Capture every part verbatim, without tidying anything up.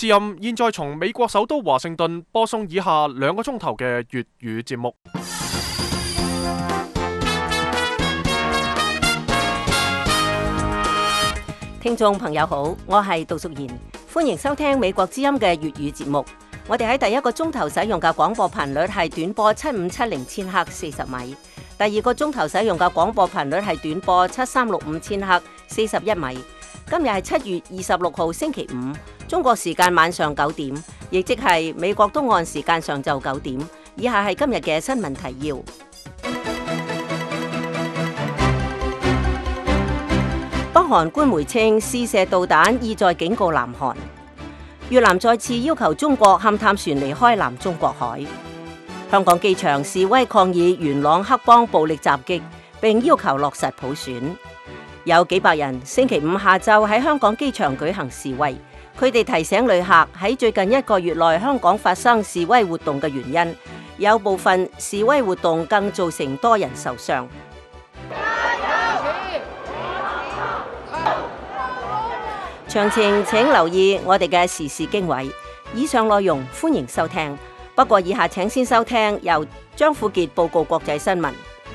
之音現在從美國首都華盛頓播送以下兩個鐘頭嘅粵語節目。 聽眾朋友好，我係杜淑賢，歡迎收聽美國之音嘅粵語節目。我哋喺第一個鐘頭使用嘅廣播頻率係短波七五七零千赫四十米，第二個鐘頭使用嘅廣播頻率係短波七三六五千赫四十一米。今日係七月二十六號星期五，中國時間晚上九點，亦即係美國東岸時間上晝九點。以下係今日嘅新聞提要。北韓官媒稱試射導彈意在警告南韓。越南再次要求中國勘探船離開南中國海。香港機場示威抗議元朗黑幫暴力襲擊，並要求落實普選。有幾百人星期五下晝喺香港機場舉行示威，佢哋提醒旅客喺最近一個月內香港發生示威活動嘅原因，有部分示威活動更造成多人受傷。詳情請留意我哋嘅時事經緯。以上內容歡迎收聽，不過以下請先收聽由張富傑報告國際新聞。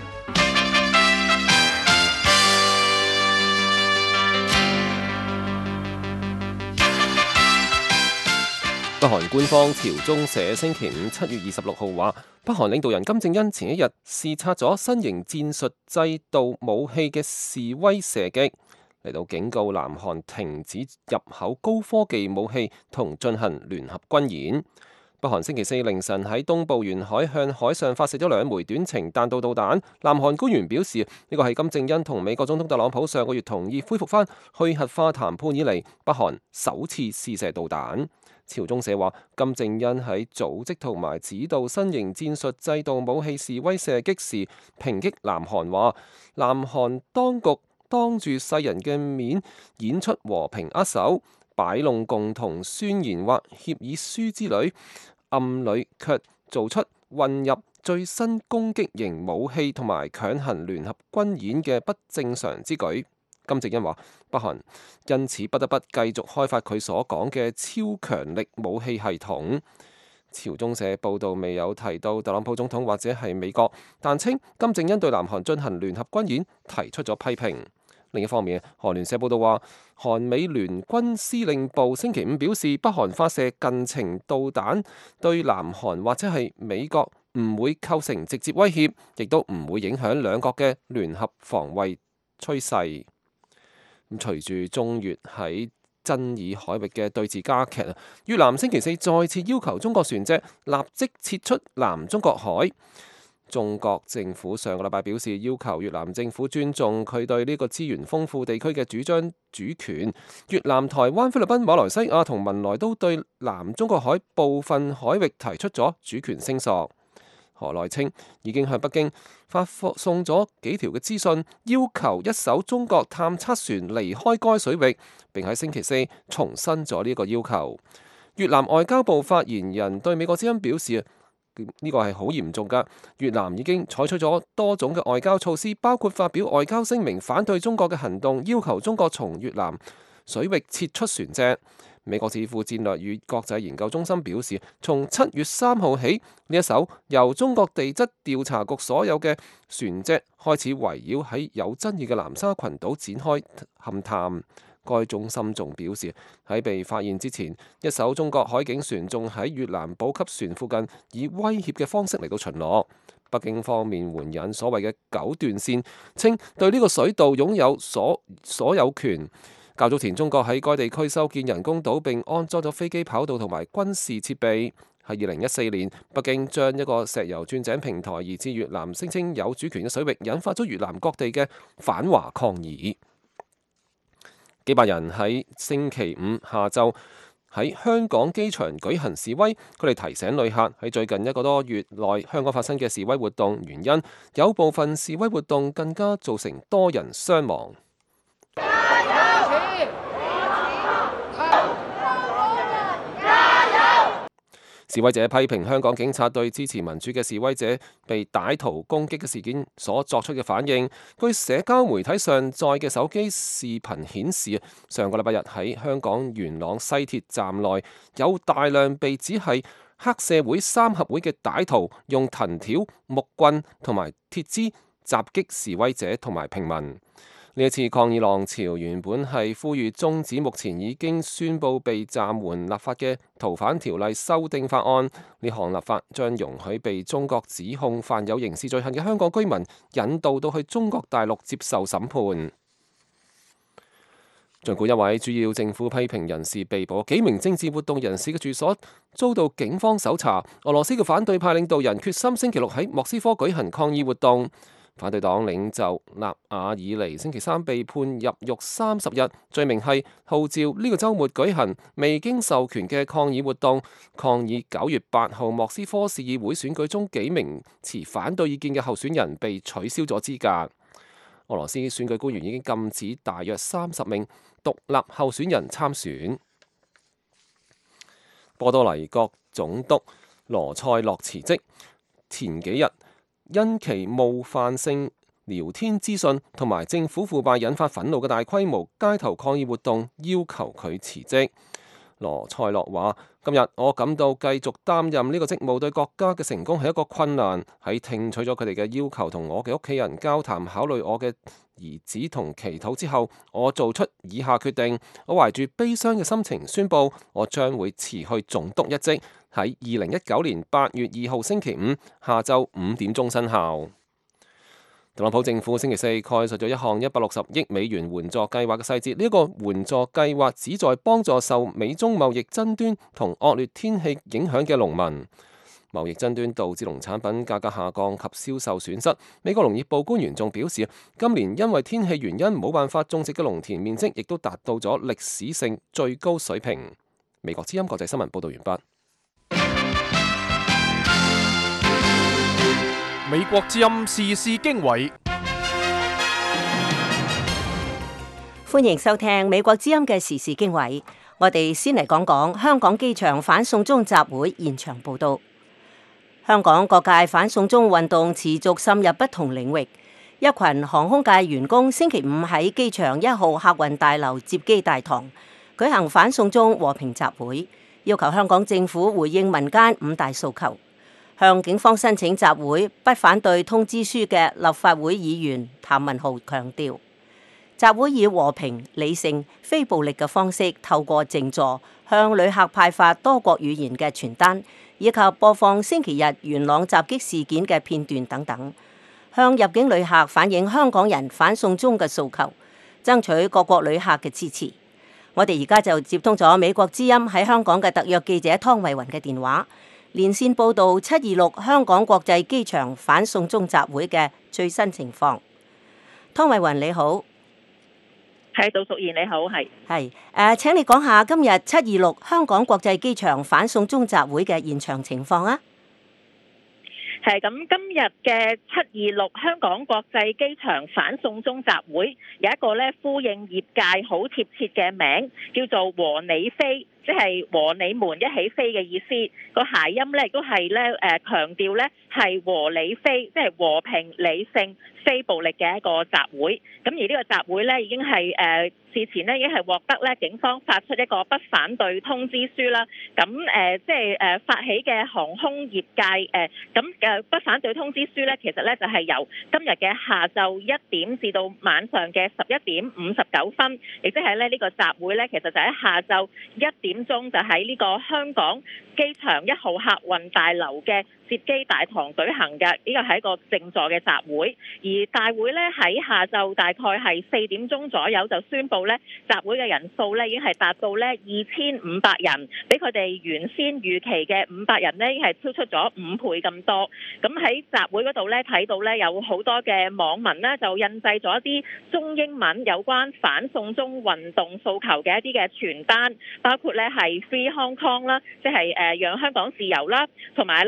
北韓官方朝中社星期五七月二十六號話，北韓領導人金正恩前一日視察咗新型戰術制導武器嘅示威射擊，嚟到警告南韓停止入口高科技武器同進行聯合軍演。北韓星期四凌晨喺東部沿海向海上發射咗兩枚短程彈道導彈。南韓官員表示，呢個係金正恩同美國總統特朗普上個月同意恢復翻去核化談判以嚟，北韓首次試射導彈。朝中社話，金正恩喺組織同埋指導新型戰術制導武器示威射擊時，抨擊南韓話，南韓當局當住世人嘅面演出和平握手，擺弄共同宣言或協議書之類，暗裏卻做出混入最新攻擊型武器同埋強行聯合軍演嘅不正常之舉。金正恩話，北韓因此不得不繼續開發佢所講嘅超強力武器系統。朝中社報道未有提到特朗普總統或者係美國，但稱金正恩對南韓進行聯合軍演提出咗批評。另一方面，韓聯社報道話，韓美聯軍司令部星期五表示，北韓發射近程導彈對南韓或者係美國唔會構成直接威脅，亦都唔會影響兩國嘅聯合防衛趨勢。咁隨住中越喺爭議海域嘅對峙加劇啊，越南星期四再次要求中國船隻立即撤出南中國海。中國政府上個禮拜表示，要求越南政府尊重佢對呢個資源豐富地區嘅主張主權。越南、台灣、菲律賓、馬來西亞同文萊都對南中國海部分海域提出咗主權聲索。河內稱已經向北京發送咗幾條嘅資訊，要求一艘中國探測船離開該水域，並喺星期四重申咗呢個要求。越南外交部發言人對美國之音表示，呢個係好嚴重㗎。越南已經採取咗多種嘅外交措施，包括發表外交聲明反對中國嘅行動，要求中國從越南水域撤出船隻。美國智庫戰略與國際研究中心表示，從七月三號起，呢一艘由中國地質調查局所有嘅船隻開始圍繞喺有爭議嘅南沙群島展開勘探。該中心仲表示，喺被發現之前，一艘中國海警船仲喺越南補給船附近以威脅嘅方式嚟到巡邏。北京方面援引所謂嘅九段線，稱對呢個水道擁有所所有權。較早前，中國喺該地區修建人工島並安裝咗飛機跑道同埋軍事設備。喺二零一四年，北京將一個石油鑽井平台移至越南聲稱有主權嘅水域，引發咗越南各地嘅反華抗議。幾百人喺星期五下晝喺香港機場舉行示威，佢哋提醒旅客喺最近一個多月內香港發生嘅示威活動原因，有部分示威活動更加造成多人傷亡。 示威者批評香港警察對支持民主嘅示威者被歹徒攻擊嘅事件所作出嘅反應。據社交媒體上載嘅手機視頻顯示，上個禮拜日喺香港元朗西鐵站內有大量被指係黑社會三合會嘅歹徒用藤條、木棍同埋鐵枝襲擊示威者同埋平民。呢一次抗議浪潮原本係呼籲終止目前已經宣布被暫緩立法嘅逃犯條例修訂法案。呢項立法將容許被中國指控犯有刑事罪行嘅香港居民引渡到去中國大陸接受審判。儘管一位主要政府批評人士被捕，幾名政治活動人士嘅住所遭到警方搜查。俄羅斯嘅反對派領導人決心星期六喺莫斯科舉行抗議活動。反對黨領袖納瓦爾尼星期三被判入獄三十日，罪名係號召呢個週末舉行未經授權嘅抗議活動，抗議九月八號莫斯科市議會選舉中幾名持反對意見嘅候選人被取消咗資格。俄羅斯選舉官員已經禁止大約三十名獨立候選人參選。波多黎各總督羅塞洛辭職，前幾日因其冒犯性聊天資訊同埋政府腐敗引發憤怒嘅大規模街頭抗議活動，要求佢辭職。羅塞洛話：今日我感到繼續擔任呢個職務對國家嘅成功係一個困難。喺聽取咗佢哋嘅要求同我嘅屋企人交談，考慮我嘅兒子同祈禱之後，我做出以下決定。我懷住悲傷嘅心情宣布，我將會辭去總督一職，喺二零一九年八月二號星期五下晝五點鐘生效。特朗普政府星期四概述咗一項一百六十億美元援助計劃嘅細節。呢、這、一個援助計劃旨在幫助受美中貿易爭端同惡劣天氣影響嘅農民。貿易爭端導致農產品價格下降及銷售損失。美國農業部官員仲表示，今年因為天氣原因冇辦法種植嘅農田面積，亦都達到咗歷史性最高水平。美國之音國際新聞報道完畢。 美國之音時事經緯， 歡迎收聽美國之音嘅時事經緯。我哋先嚟講講香港機場反送中集會現場報道。香港各界反送中運動持續滲入不同領域。一群航空界員工星期五喺機場一號客運大樓接機大堂舉行反送中和平集會，要求香港政府回應民間五大訴求。向警方申請集會不反對通知書嘅立法會議員譚文豪強調，集會以和平、理性、非暴力嘅方式，透過靜坐向旅客派發多國語言嘅傳單，以及播放星期日元朗襲擊事件嘅片段等等，向入境旅客反映香港人反送中嘅訴求，爭取各國旅客嘅支持。我哋而家就接通咗美國之音喺香港嘅特約記者湯慧雲嘅電話，連線報道七二六香港國際機場反送中集會嘅最新情況。湯慧雲你好。 係，杜淑賢你好。係係誒，請你講下今日七二六香港國際機場反送中集會嘅現場情況啊。 係咁，今日嘅七二六香港國際機場反送中集會有一個咧呼應業界好貼切嘅名，叫做和你飛，即係和你們一起飛嘅意思。個諧音咧亦都係咧誒強調咧係和你飛，即係和平、理性、非暴力嘅一個集會。咁而呢個集會咧已經係誒、呃、事前咧已經係獲得咧警方發出一個不反對通知書啦。咁誒、呃、即係誒、呃、發起嘅航空業界誒咁嘅不反對通知書咧，其實咧就係、是、由今日嘅下晝一點至到晚上嘅十一點五十九分，亦即係咧呢個集會咧，其實就喺下晝一點鐘就喺呢個香港機場一號客運大樓嘅接機大堂舉行嘅。呢個係一個靜坐嘅集會，而大會咧喺下晝大概係四點鐘左右就宣布咧集會嘅人數咧已經係達到咧二千五百人，比佢哋原先預期嘅五百人咧已經係超出咗五倍咁多。咁喺集會嗰度咧睇到咧有好多嘅網民咧就印製咗一啲中英文有關反送中運動訴求嘅一啲嘅傳單，包括咧係 Free Hong Kong 啦，即係誒讓香港自由啦，同埋咧係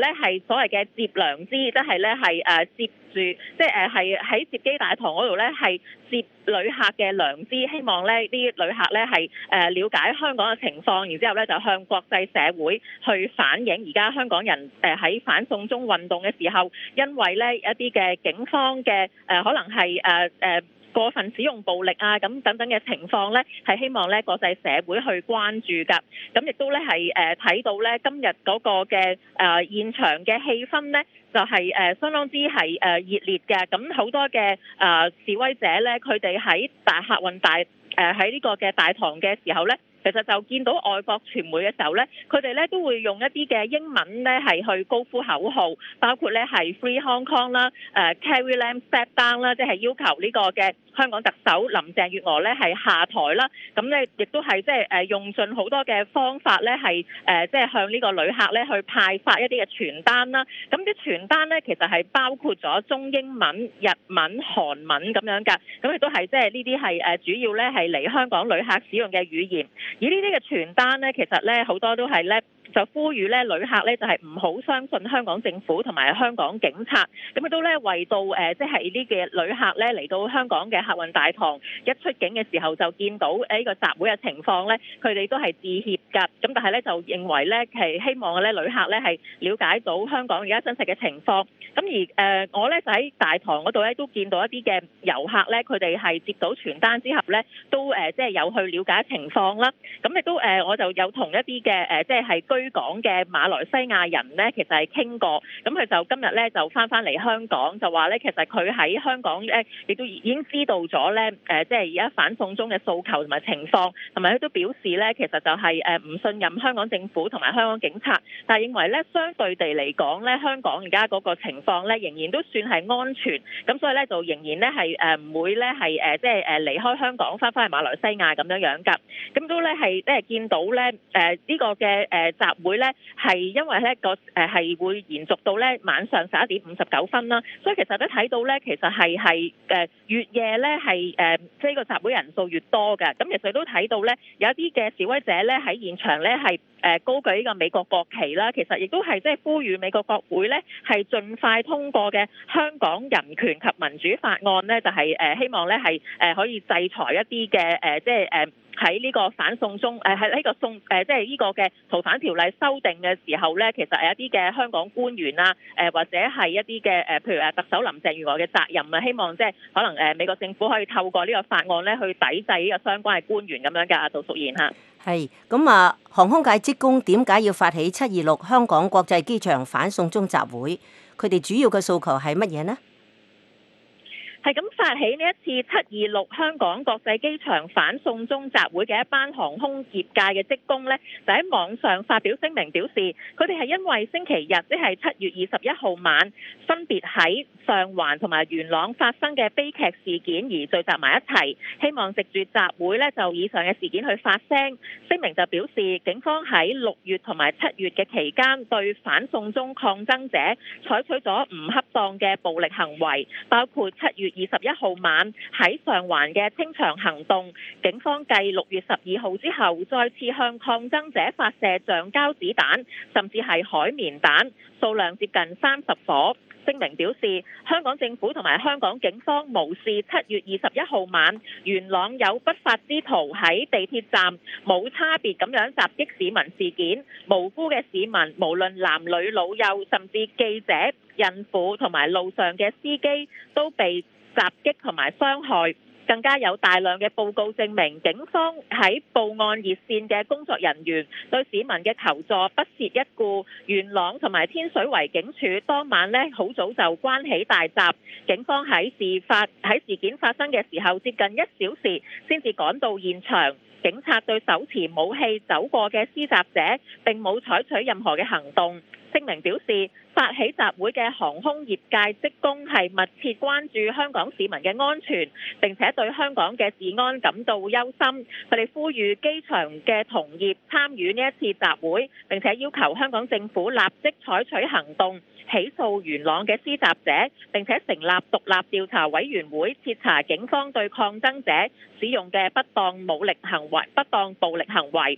所謂嘅接良知，即係咧係誒接住，即係誒係喺接機大堂嗰度咧係接旅客嘅良知，希望咧啲旅客咧係誒了解香港嘅情況，然之後咧就向國際社會去反映而家香港人誒喺反送中運動嘅時候，因為咧一啲嘅警方嘅誒可能係誒誒過分使用暴力啊，咁等等嘅情況咧，係希望咧國際社會去關注㗎。咁亦都咧係誒睇到咧今日嗰個嘅誒現場嘅氣氛咧，就係誒相當之係誒熱烈嘅。咁好多嘅誒示威者咧，佢哋喺大客運大誒喺呢個嘅大堂嘅時候咧，其實就見到外國傳媒嘅時候咧，佢哋咧都會用一啲嘅英文咧係去高呼口號，包括咧係 Free Hong Kong 啦、誒 Carrie Lam Step Down 啦，即係要求呢個嘅香港特首林鄭月娥咧係下台啦。咁咧亦都係即係誒用盡好多嘅方法咧係誒即係向呢個旅客咧去派發一啲嘅傳單啦。咁啲傳單咧其實係包括咗中英文、日文、韓文咁樣㗎。咁亦都係即係呢啲係誒主要咧係嚟香港旅客使用嘅語言。而呢啲嘅傳單咧，其實咧好多都係咧就呼籲咧旅客咧就係唔好相信香港政府同埋香港警察，咁亦都咧為到誒即係呢嘅旅客咧嚟到香港嘅客運大堂一出境嘅時候就見到誒呢個集會嘅情況咧，佢哋都係致歉㗎。咁但係咧就認為咧係希望咧旅客咧係了解到香港而家真實嘅情況。咁而誒我咧就喺大堂嗰度咧都見到一啲嘅遊客咧，佢哋係接到傳單之後咧都誒即係有去了解情況啦。咁亦都誒我就有同一啲嘅誒即係係居港嘅馬來西亞人咧，其實係傾過。咁佢就今日咧就翻翻嚟香港，就話咧其實佢喺香港咧亦都已經知道咗咧誒即係而家反送中嘅訴求同埋情況，同埋佢都表示咧其實就係誒唔信任香港政府同埋香港警察，但係認為咧相對地嚟講咧香港而家嗰個情況咧仍然都算係安全，咁所以咧就仍然咧係誒唔會咧係誒即係誒離開香港翻返去馬來西亞咁樣樣㗎。咁都咧係即係見到咧誒呢個嘅誒集會咧係因為咧個誒係會延續到咧晚上十一點五十九分啦，所以其實都睇到咧其實係係誒越夜咧係誒即係個集會人數越多嘅。咁其實都睇到咧有一啲嘅示威者咧喺現場咧係誒高舉呢個美國國旗啦，其實亦都係即係呼籲美國國會咧係盡快通過嘅香港人權及民主法案咧，就係誒希望咧係誒可以制裁一啲嘅誒即係誒喺呢個反送中誒喺呢個送誒即係呢個嘅逃犯條例修訂嘅時候咧，其實係一啲嘅香港官員啊誒或者係一啲嘅誒譬如誒特首林鄭月娥嘅責任啊，希望即係可能誒美國政府可以透過呢個法案咧去抵制呢個相關嘅官員咁樣㗎。杜淑賢嚇。 係咁啊！航空界職工點解要發起七二六香港國際機場反送中集會？佢哋主要嘅訴求係乜嘢呢？ 係咁發起呢一次七二六香港國際機場反送中集會嘅一班航空業界嘅職工呢，就喺網上發表聲明表示，佢哋係因為星期日即係七月二十一號晚分別喺上環同埋元朗發生嘅悲劇事件而聚集埋一齊，希望藉住集會呢就以上嘅事件去發聲。聲明就表示，警方喺六月同埋七月嘅期間對反送中抗爭者採取咗唔恰當嘅暴力行為，包括七月二十一號晚喺上環嘅清場行動，警方繼六月十二號之後再次向抗爭者發射橡膠子彈，甚至係海綿彈，數量接近三十顆。聲明表示，香港政府同埋香港警方無視七月二十一號晚元朗有不法之徒喺地鐵站冇差別咁樣襲擊市民事件，無辜嘅市民無論男女老幼，甚至記者、孕婦同埋路上嘅司機都被襲擊同埋傷害。更加有大量嘅報告證明，警方喺報案熱線嘅工作人員對市民嘅求助不屑一顧。元朗同埋天水圍警署當晚呢好早就關起大閘，警方喺事發喺事件發生嘅時候接近一小時先至趕到現場。警察對手持武器走過嘅施襲者並冇採取任何嘅行動。聲明表示，發起集會嘅航空業界職工係密切關注香港市民嘅安全，並且對香港嘅治安感到憂心。佢哋呼籲機場嘅同業參與呢一次集會，並且要求香港政府立即採取行動，起訴元朗嘅施襲者，並且成立獨立調查委員會，徹查警方對抗爭者使用嘅不當武力行為、不當暴力行為。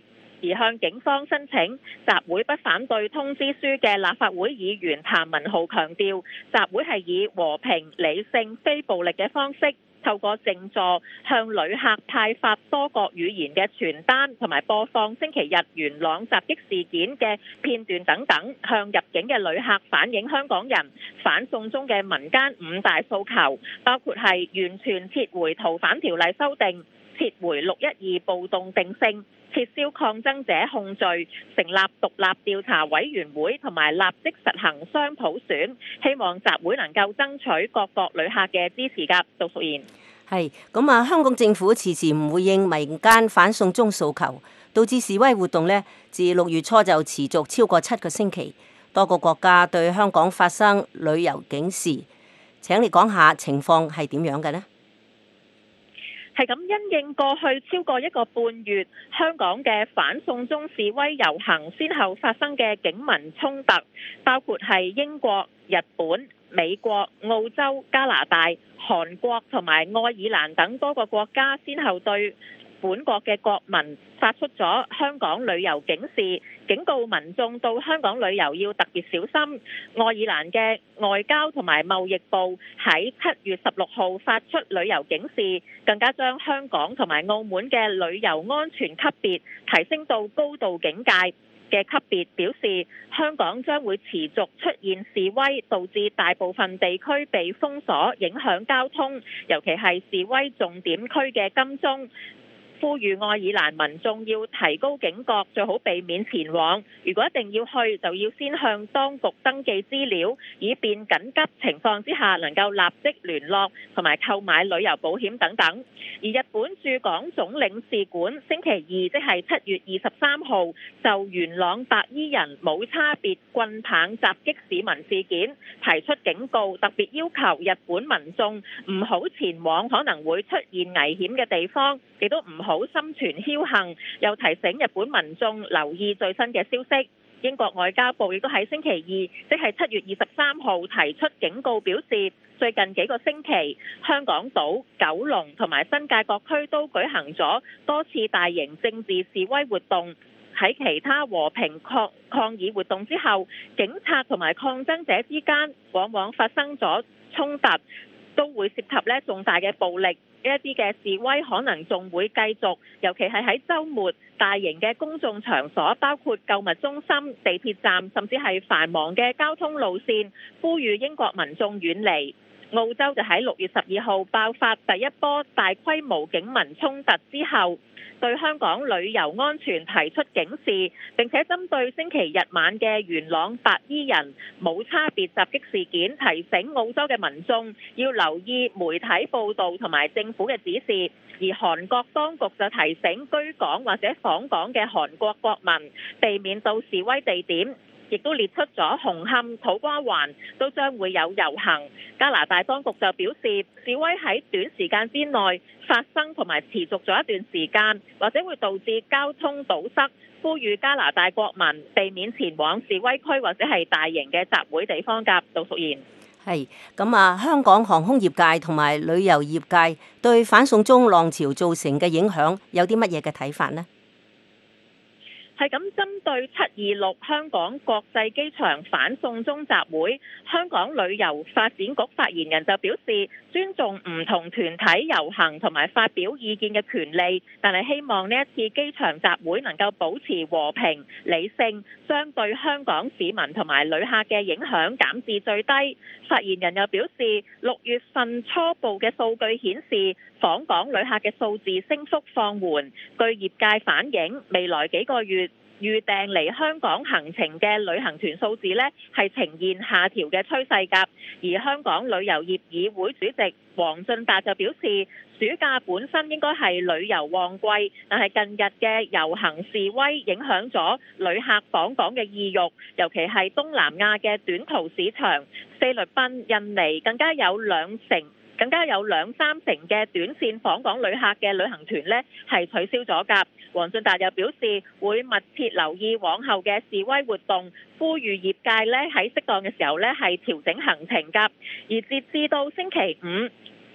而向警方申請集會不反對通知書嘅立法會議員譚文豪強調，集會係以和平、理性、非暴力嘅方式，透過靜坐向旅客派發多國語言嘅傳單，同埋播放星期日元朗襲擊事件嘅片段等等，向入境嘅旅客反映香港人反送中嘅民間五大訴求，包括係完全撤回逃犯條例修訂、撤回六一二暴動定性、撤銷抗爭者控罪、成立獨立調查委員會同埋立即實行雙普選，希望集會能夠爭取各國旅客嘅支持㗎。杜淑賢。 係咁啊！香港政府遲遲唔回應民間反送中訴求，導致示威活動呢自六月初就持續超過七個星期，多個國家對香港發生旅遊警示。請你講下情況係點樣嘅呢？ 係咁，因應過去超過一個半月，香港嘅反送中示威遊行先後發生嘅警民衝突，包括係英國、日本、美國、澳洲、加拿大、韓國同埋愛爾蘭等多個國家先後對本國嘅國民發出咗香港旅遊警示，警告民眾到香港旅遊要特別小心。愛爾蘭嘅外交同埋貿易部喺七月十六號發出旅遊警示，更加將香港同埋澳門嘅旅遊安全級別提升到高度警戒嘅級別，表示香港將會持續出現示威，導致大部分地區被封鎖，影響交通，尤其係示威重點區嘅金鐘。呼籲愛爾蘭民眾要提高警覺，最好避免前往。如果一定要去，就要先向當局登記資料，以便緊急情況之下能夠立即聯絡同埋購買旅遊保險等等。而日本駐港總領事館星期二即係七月二十三號就元朗白衣人冇差別棍棒襲擊市民事件提出警告，特別要求日本民眾唔好前往可能會出現危險嘅地方，亦都唔好心存僥倖，又提醒日本民眾留意最新嘅消息。英國外交部亦都喺星期二，即係七月二十三號提出警告，表示最近幾個星期，香港島、九龍同埋新界各區都舉行咗多次大型政治示威活動。喺其他和平抗抗議活動之後，警察同埋抗爭者之間往往發生咗衝突，都會涉及咧重大嘅暴力。呢一啲嘅示威可能仲會繼續，尤其係喺週末大型嘅公眾場所，包括購物中心、地鐵站，甚至係繁忙嘅交通路線，呼籲英國民眾遠離。澳洲就喺六月十二號爆發第一波大規模警民衝突之後，對香港旅遊安全提出警示，並且針對星期日晚嘅元朗白衣人冇差別襲擊事件，提醒澳洲嘅民眾要留意媒體報導同埋政府嘅指示。而韓國當局就提醒居港或者訪港嘅韓國國民避免到示威地點，亦都列出咗紅磡、土瓜灣都將會有遊行。加拿大當局就表示，示威喺短時間之內發生同埋持續咗一段時間，或者會導致交通堵塞，呼籲加拿大國民避免前往示威區或者係大型嘅集會地方㗎。杜淑賢。 係咁啊！香港航空業界同埋旅遊業界對反送中浪潮造成嘅影響有啲乜嘢嘅睇法呢？ 係咁，針對七二六香港國際機場反送中集會，香港旅遊發展局發言人就表示，尊重唔同團體遊行同埋發表意見嘅權利，但係希望呢一次機場集會能夠保持和平、理性，將對香港市民同埋旅客嘅影響減至最低。發言人又表示，六月份初步嘅數據顯示，訪港旅客嘅數字升幅放緩。據業界反映，未來幾個月預訂嚟香港行程嘅旅行團數字呢係呈現下調嘅趨勢㗎。而香港旅遊業議會主席黃進達就表示，暑假本身應該係旅遊旺季，但係近日嘅遊行示威影響咗旅客訪港嘅意欲，尤其係東南亞嘅短途市場，菲律賓、印尼更加有兩成。更加有兩三成嘅短線訪港旅客嘅旅行團呢係取消咗㗎。黃進達又表示會密切留意往後嘅示威活動，呼籲業界呢喺適當嘅時候呢係調整行程㗎。而截至到星期五，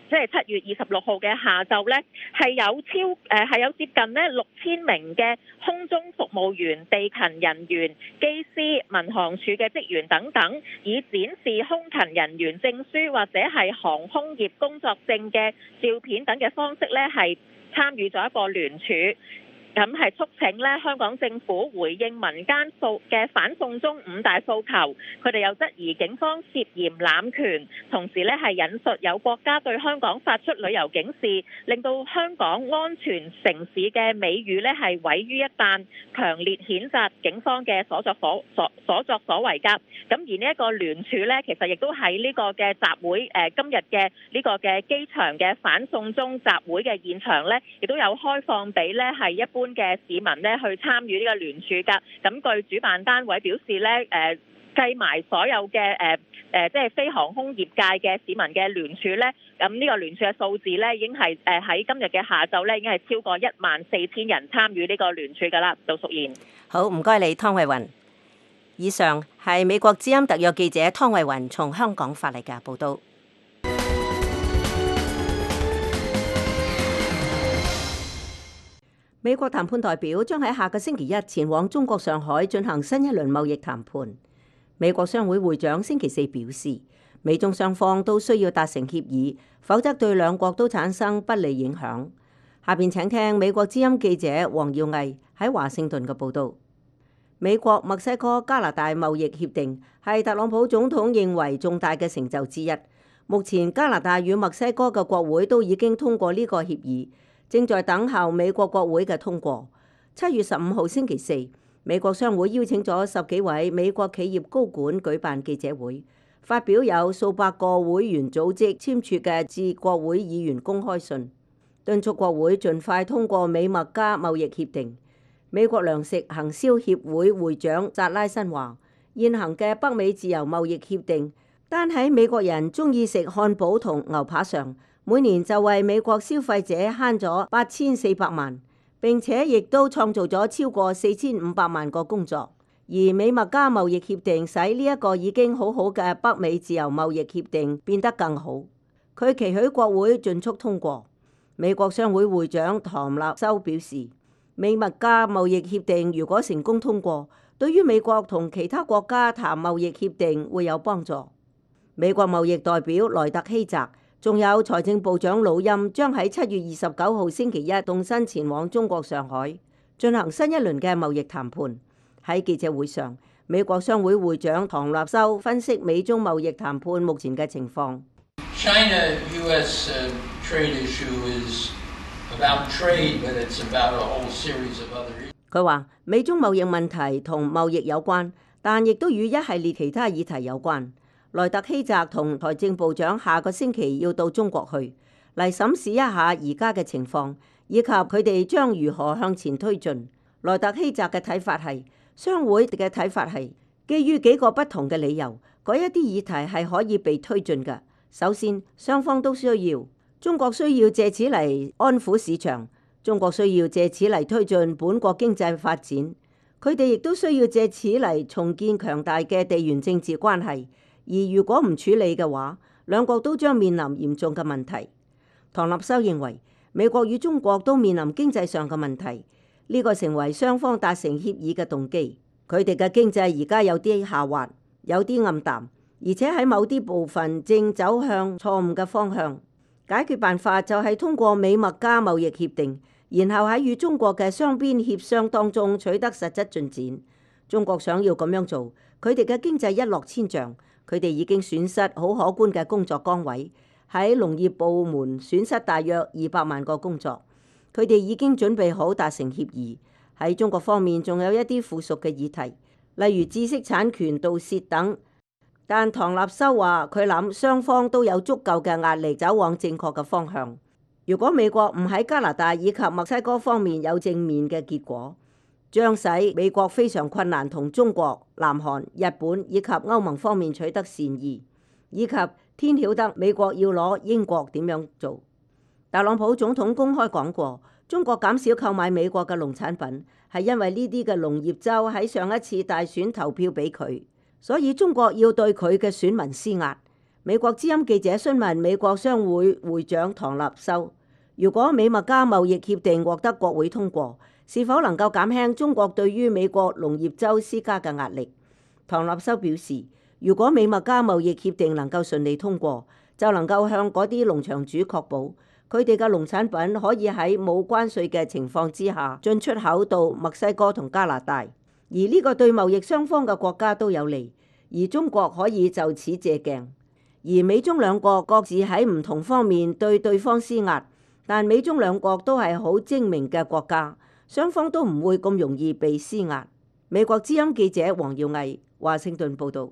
即係七月二十六號嘅下晝呢，係有超誒係有接近呢六千名嘅空中服務員、地勤人員、機師、民航處嘅職員等等，以展示空勤人員證書或者係航空業工作證嘅照片等嘅方式呢，係參與咗一個聯署。咁係促請咧香港政府回應民間訴嘅反送中五大訴求，佢哋又質疑警方涉嫌濫權，同時咧係引述有國家對香港發出旅遊警示，令到香港安全城市嘅美譽咧係毀於一旦，強烈譴責警方嘅所作所所所作所為㗎。咁而呢一個聯署咧，其實亦都喺呢個嘅集會誒今日嘅呢個嘅機場嘅反送中集會嘅現場咧，亦都有開放俾咧係一般嘅市民咧去參與呢個聯署㗎。咁據主辦單位表示咧，誒計埋所有嘅誒誒即係非航空業界嘅市民嘅聯署咧，咁呢個聯署嘅數字咧已經係誒喺今日嘅下晝咧已經係超過一萬四千人參與呢個聯署㗎啦。杜淑賢， 好，唔該你，湯慧雲。以上係美國之音特約記者湯慧雲從香港發嚟嘅報道。美國談判代表將喺下個星期一前往中國上海進行新一輪貿易談判。美國商會會長星期四表示，美中雙方都需要達成協議，否則對兩國都產生不利影響。下邊請聽美國之音記者黃耀毅喺華盛頓嘅報道。美國、墨西哥、加拿大貿易協定係特朗普總統認為重大嘅成就之一。目前加拿大與墨西哥嘅國會都已經通過呢個協議，正在等候美國國會嘅通過。七月十五號星期四，美國商會邀請咗十幾位美國企業高管舉辦記者會，發表有數百個會員組織簽署嘅致國會議員公開信，敦促國會盡快通過美墨加貿易協定。美國糧食行銷協會會長扎拉申話，現行嘅北美自由貿易協定，單喺美國人中意食漢堡同牛扒上，每年就為美國消費者慳咗八千四百萬，並且亦都創造咗超過四千五百萬個工作。而美墨加貿易協定使呢一個已經好好嘅北美自由貿易協定變得更好。佢期許國會盡速通過。美國商會會長唐納修表示，美墨加貿易協定如果成功通過，對於美國同其他國家談貿易協定會有幫助。美國貿易代表萊特希澤，仲有財政部長魯欽將喺七月二十九號星期一動身前往中國上海進行新一輪嘅貿易談判。喺記者會上，美國商會會長唐納修分析美中貿易談判目前嘅情況。 China-U S trade issue is about trade, but it's about a whole series of other issues. 佢話美中貿易問題同貿易有關，但亦都與一系列其他議題有關。萊特希澤同財政部長下個星期要到中國去，嚟審視一下而家嘅情況，以及佢哋將如何向前推進。萊特希澤嘅睇法係，商會嘅睇法係，基於幾個不同嘅理由，嗰一啲議題係可以被推進嘅。首先，雙方都需要，中國需要借此嚟安撫市場，中國需要借此嚟推進本國經濟發展，佢哋亦都需要借此嚟重建強大嘅地緣政治關係。而如果唔處理嘅話，兩國都將面臨嚴重嘅問題。唐納修認為，美國與中國都面臨經濟上嘅問題，呢個成為雙方達成協議嘅動機。佢哋嘅經濟而家有啲下滑，有啲暗淡，而且喺某啲部分正走向錯誤嘅方向。解決辦法就係通過美墨加貿易協定，然後喺與中國嘅雙邊協商當中取得實質進展。中國想要咁樣做，佢哋嘅經濟一落千丈。佢哋已經損失好可觀嘅工作崗位，喺農業部門損失大約二百萬個工作。佢哋已經準備好達成協議。喺中國方面仲有一啲附屬嘅議題，例如知識產權盜竊等。但唐納修話佢諗雙方都有足夠嘅壓力走往正確嘅方向。如果美國唔喺加拿大以及墨西哥方面有正面嘅結果，將使美國非常困難同中國、南韓、日本以及歐盟方面取得善意，以及天曉得美國要攞英國點樣做。特朗普總統公開講過，中國減少購買美國嘅農產品，係因為呢啲嘅農業州喺上一次大選投票俾佢，所以中國要對佢嘅選民施壓。 美國之音記者詢問美國商會會長唐納修，如果美墨加貿易協定獲得國會通過，是否能夠減輕中國對於美國農業州施加嘅壓力？唐納修表示，如果美墨加貿易協定能夠順利通過，就能夠向嗰啲農場主確保佢哋嘅農產品可以喺冇關稅嘅情況之下進出口到墨西哥同加拿大，而呢個對貿易雙方嘅國家都有利，而中國可以就此借鏡。而美中兩國各自喺唔同方面對對方施壓，但美中兩國都係好精明嘅國家，雙方都唔會咁容易被施壓。美國之音記者黃耀毅華盛頓報導。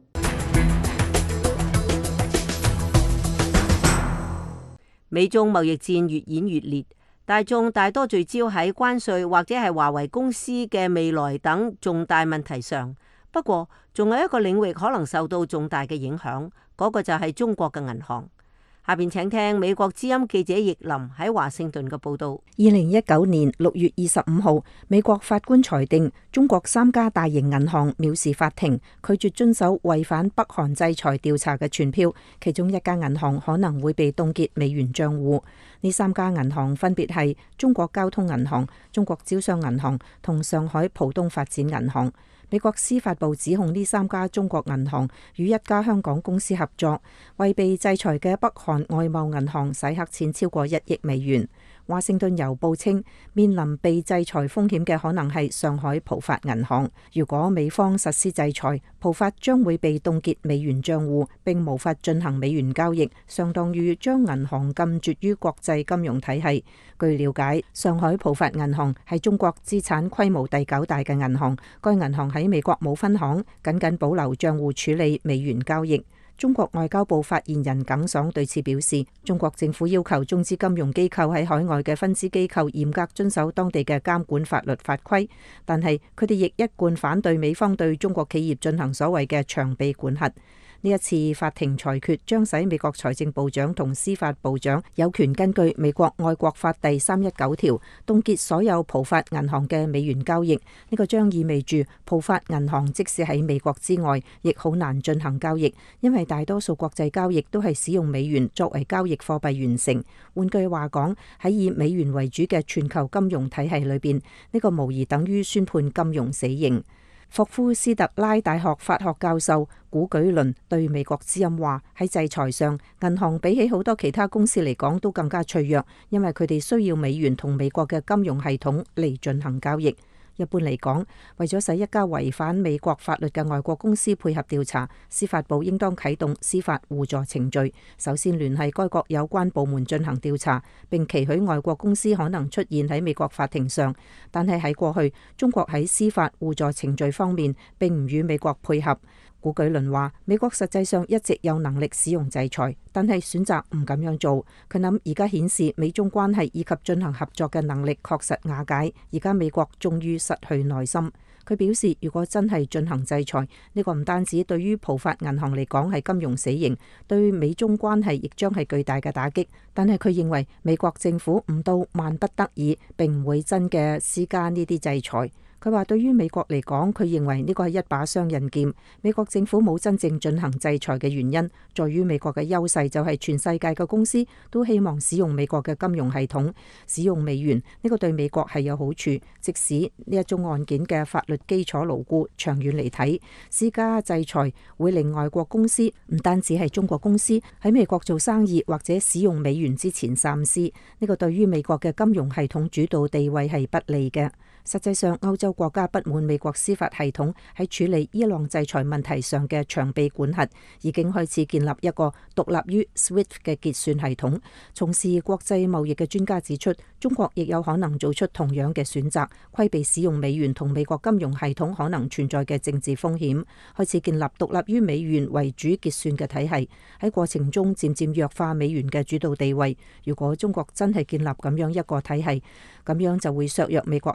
美中貿易戰越演越烈，大眾大多聚焦喺關稅或者係華為公司嘅未來等重大問題上。不過，仲有一個領域可能受到重大嘅影響，嗰個就係中國嘅銀行。下邊請聽美國之音記者易林喺華盛頓嘅報導。 二零一九年六月二十五號，美國法官裁定中國三家大型銀行藐視法庭，拒絕遵守違反北韓制裁調查嘅傳票，其中一家銀行可能會被凍結美元帳戶。呢三家銀行分別係中國交通銀行、中國招商銀行同上海浦東發展銀行。美國司法部指控呢三家中國銀行與一家香港公司合作，為被制裁嘅北韓外貿銀行洗黑錢超過一億美元。華盛頓郵報稱，面臨被制裁風險嘅可能係上海浦發銀行。如果美方實施制裁，浦發將會被凍結美元帳戶，並無法進行美元交易，相當於將銀行禁絕於國際金融體系。據了解，上海浦發銀行係中國資產規模第九大嘅銀行，該銀行喺美國冇分行，僅僅保留帳戶處理美元交易。中國外交部發言人耿爽對此表示，中國政府要求中資金融機構喺海外嘅分支機構嚴格遵守當地嘅監管法律法規，但係佢哋亦一貫反對美方對中國企業進行所謂嘅長臂管轄。呢一次法庭裁決將使美國財政部長同司法部長有權根據美國外國法第三一九條凍結所有浦發銀行嘅美元交易。呢個將意味住浦發銀行即使喺美國之外，亦好難進行交易，因為大多數國際交易都係使用美元作為交易貨幣完成。換句話講，喺以美元為主嘅全球金融體系裏邊，呢個無疑等於宣判金融死刑。霍夫斯特拉大學法學教授古舉倫對美國之音話：喺制裁上，銀行比起好多其他公司嚟講都更加脆弱，因為佢哋需要美元同美國嘅金融系統嚟進行交易。一般嚟講，為咗使一家違反美國法律嘅外國公司配合調查，司法部應當啟動司法互助程序，首先聯繫該國有關部門進行調查，並期許外國公司可能出現喺美國法庭上。但係喺過去，中國喺司法互助程序方面並唔與美國配合。古舉倫話：美國實際上一直有能力使用制裁，但係選擇唔咁樣做。佢諗而家顯示美中關係以及進行合作嘅能力確實瓦解，而家美國終於失去耐心。佢表示，如果真係進行制裁，呢個唔單止對於浦發銀行嚟講係金融死刑，對美中關係亦將係巨大嘅打擊。但係佢認為美國政府唔到萬不得已，並唔會真嘅施加呢啲制裁。佢話對於美國嚟講，佢認為呢個係一把雙刃劍。美國政府冇真正進行制裁嘅原因，在於美國嘅優勢就係全世界嘅公司都希望使用美國嘅金融系統，使用美元。呢個對美國係有好處，即使呢一宗案件嘅法律基礎牢固，長遠嚟睇，施加制裁會令外國公司，唔單止係中國公司，喺美國做生意或者使用美元之前三思。呢個對於美國嘅金融系統主導地位係不利嘅。實際上，歐洲國家不滿美國司法系統喺處理伊朗制裁問題上嘅長臂管轄，已經開始建立一個獨立於 SWIFT 嘅結算系統。從事國際貿易嘅專家指出，中國亦有可能做出同樣嘅選擇，規避使用美元同美國金融系統可能存在嘅政治風險，開始建立獨立於美元為主結算嘅體系，喺過程中漸漸弱化美元嘅主導地位。如果中國真係建立咁樣一個體系，咁樣就會削弱美國喺世界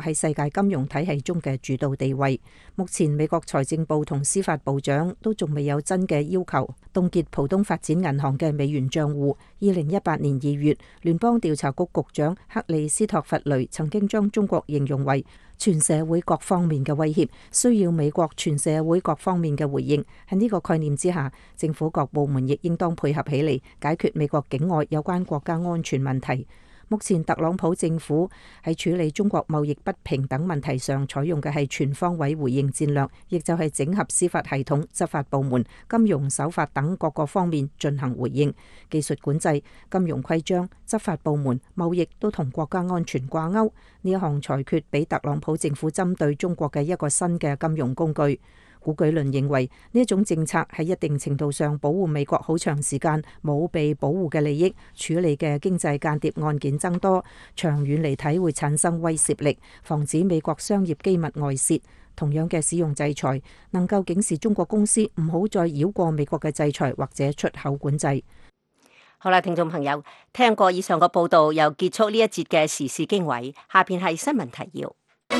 界金融體系中嘅主導地位。目前美國財政部同司法部長都仲未有真嘅要求凍結浦東發展銀行嘅美元賬戶。二零一八年二月，聯邦調查局局長克里斯托弗雷曾經將中國形容為全社會各方面嘅威脅，需要美國全社會各方面嘅回應。喺呢個概念之下，政府各部門亦應當配合起嚟，解決美國境外有關國家安全問題。目前特朗普政府喺處理中國貿易不平等問題上採用嘅係全方位回應戰略，亦就係整合司法系統、執法部門、金融手法等各個方面進行回應。技術管制、金融規章、執法部門、貿易都同國家安全掛鈎。呢一項裁決俾特朗普政府針對中國嘅一個新嘅金融工具。古舉倫認為呢一種政策喺一定程度上保護美國好長時間冇被保護嘅利益，處理嘅經濟間諜案件增多，長遠嚟睇會產生威懾力，防止美國商業機密外泄。同樣嘅使用制裁，能夠警示中國公司唔好再繞過美國嘅制裁或者出口管制。 好啦，聽眾朋友，聽過以上個報道，又結束呢一節嘅時事經緯，下邊係新聞提要。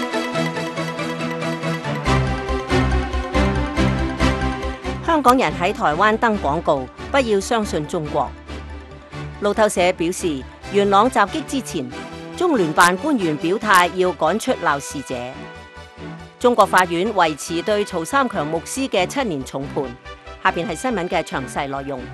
香港人喺台灣登廣告，不要相信中國。路透社表示，元朗襲擊之前，中聯辦官員表態要趕出鬧事者。中國法院維持對曹三強牧師嘅七年重判。下邊係新聞嘅詳細內容。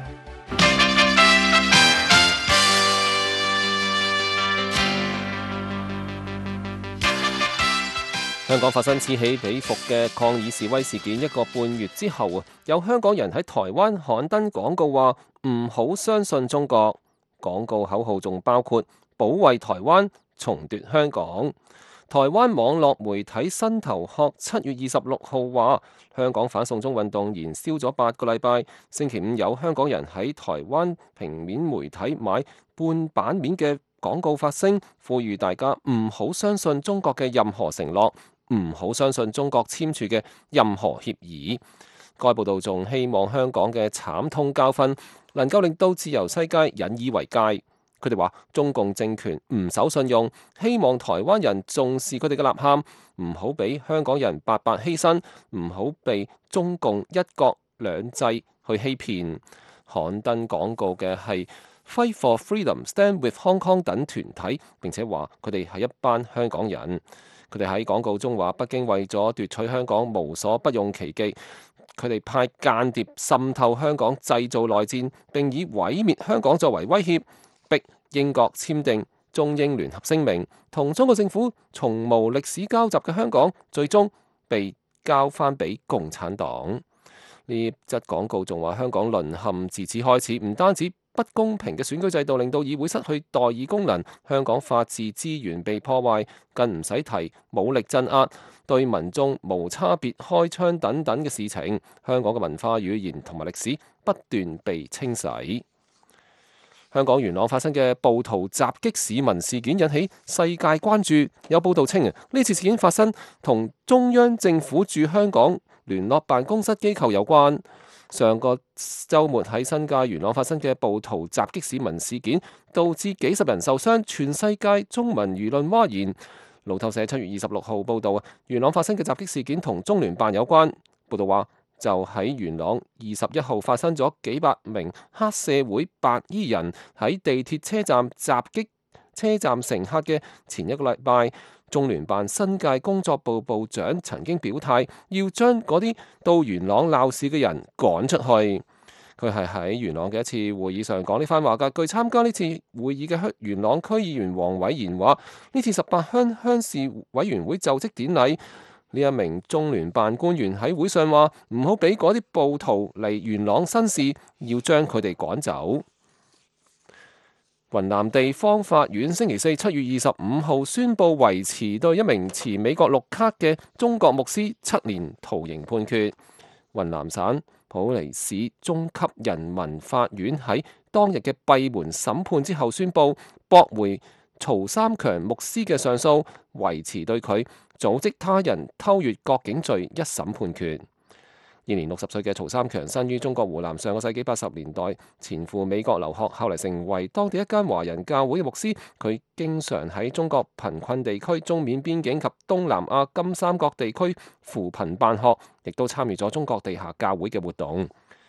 香港發生此起彼伏嘅抗議示威事件一個半月之後啊，有香港人喺台灣刊登廣告話唔好相信中國，廣告口號仲包括保衛台灣、重奪香港。台灣網絡媒體新頭殼七月二十六號話，香港反送中運動燃燒咗八個禮拜，星期五有香港人喺台灣平面媒體買半版面嘅廣告發聲，呼籲大家唔好相信中國嘅任何承諾，唔好相信中國簽署嘅任何協議。該報道仲希望香港嘅慘痛教訓能夠令到自由世界引以為戒。佢哋話中共政權唔守信用，希望台灣人重視佢哋嘅吶喊，唔好俾香港人白白犧牲，唔好被中共一國兩制去欺騙。刊登廣告嘅係Fight for Freedom, Stand with Hong Kong 等團體，並且話佢哋係一班香港人。佢哋喺廣告中話，北京為咗奪取香港無所不用其極，佢哋派間諜滲透香港，製造內戰，並以毀滅香港作為威脅，逼英國簽訂中英聯合聲明，同中國政府從無歷史交集嘅香港，最終被交翻俾共產黨。呢則廣告仲話香港淪陷自此開始，唔單止不公平嘅選舉制度令到議會失去代議功能，香港法治資源被破壞，更唔使提武力鎮壓、對民眾無差別開槍等等嘅事情。香港嘅文化語言同埋歷史不斷被清洗。香港元朗發生嘅暴徒襲擊市民事件引起世界關注，有報道稱啊，呢次事件發生同中央政府駐香港聯絡辦公室機構有關。上個週末喺新界元朗發生嘅暴徒襲擊市民事件，導致幾十人受傷，全世界中文輿論譁然。路透社七月二十六號報導啊，元朗發生嘅襲擊事件同中聯辦有關。報導話，就喺元朗二十一號發生咗幾百名黑社會白衣人喺地鐵車站襲擊車站乘客嘅前一個禮拜，中聯辦新界工作部部長曾經表態，要將嗰啲到元朗鬧事嘅人趕出去。佢係喺元朗嘅一次會議上講呢番話㗎。據參加呢次會議嘅元朗區議員黃偉賢話，呢次十八鄉鄉事委員會就職典禮，呢一名中聯辦官員喺會上話唔好俾嗰啲暴徒嚟元朗生事，要將佢哋趕走。雲南地方法院星期四七月二十五號宣布維持對一名持美國綠卡嘅中國牧師七年徒刑判決。雲南省普洱市中級人民法院喺當日嘅閉門審判之後宣布駁回曹三強牧師嘅上訴，維持對佢組織他人偷越國境罪一審判決。 現年六十歲嘅曹三強生於中國湖南，上個世紀八十年代前赴美國留學，後嚟成為當地一間華人教會嘅牧師。佢經常喺中國貧困地區、中緬邊境及東南亞金三角地區扶貧辦學，亦都參與咗中國地下教會嘅活動。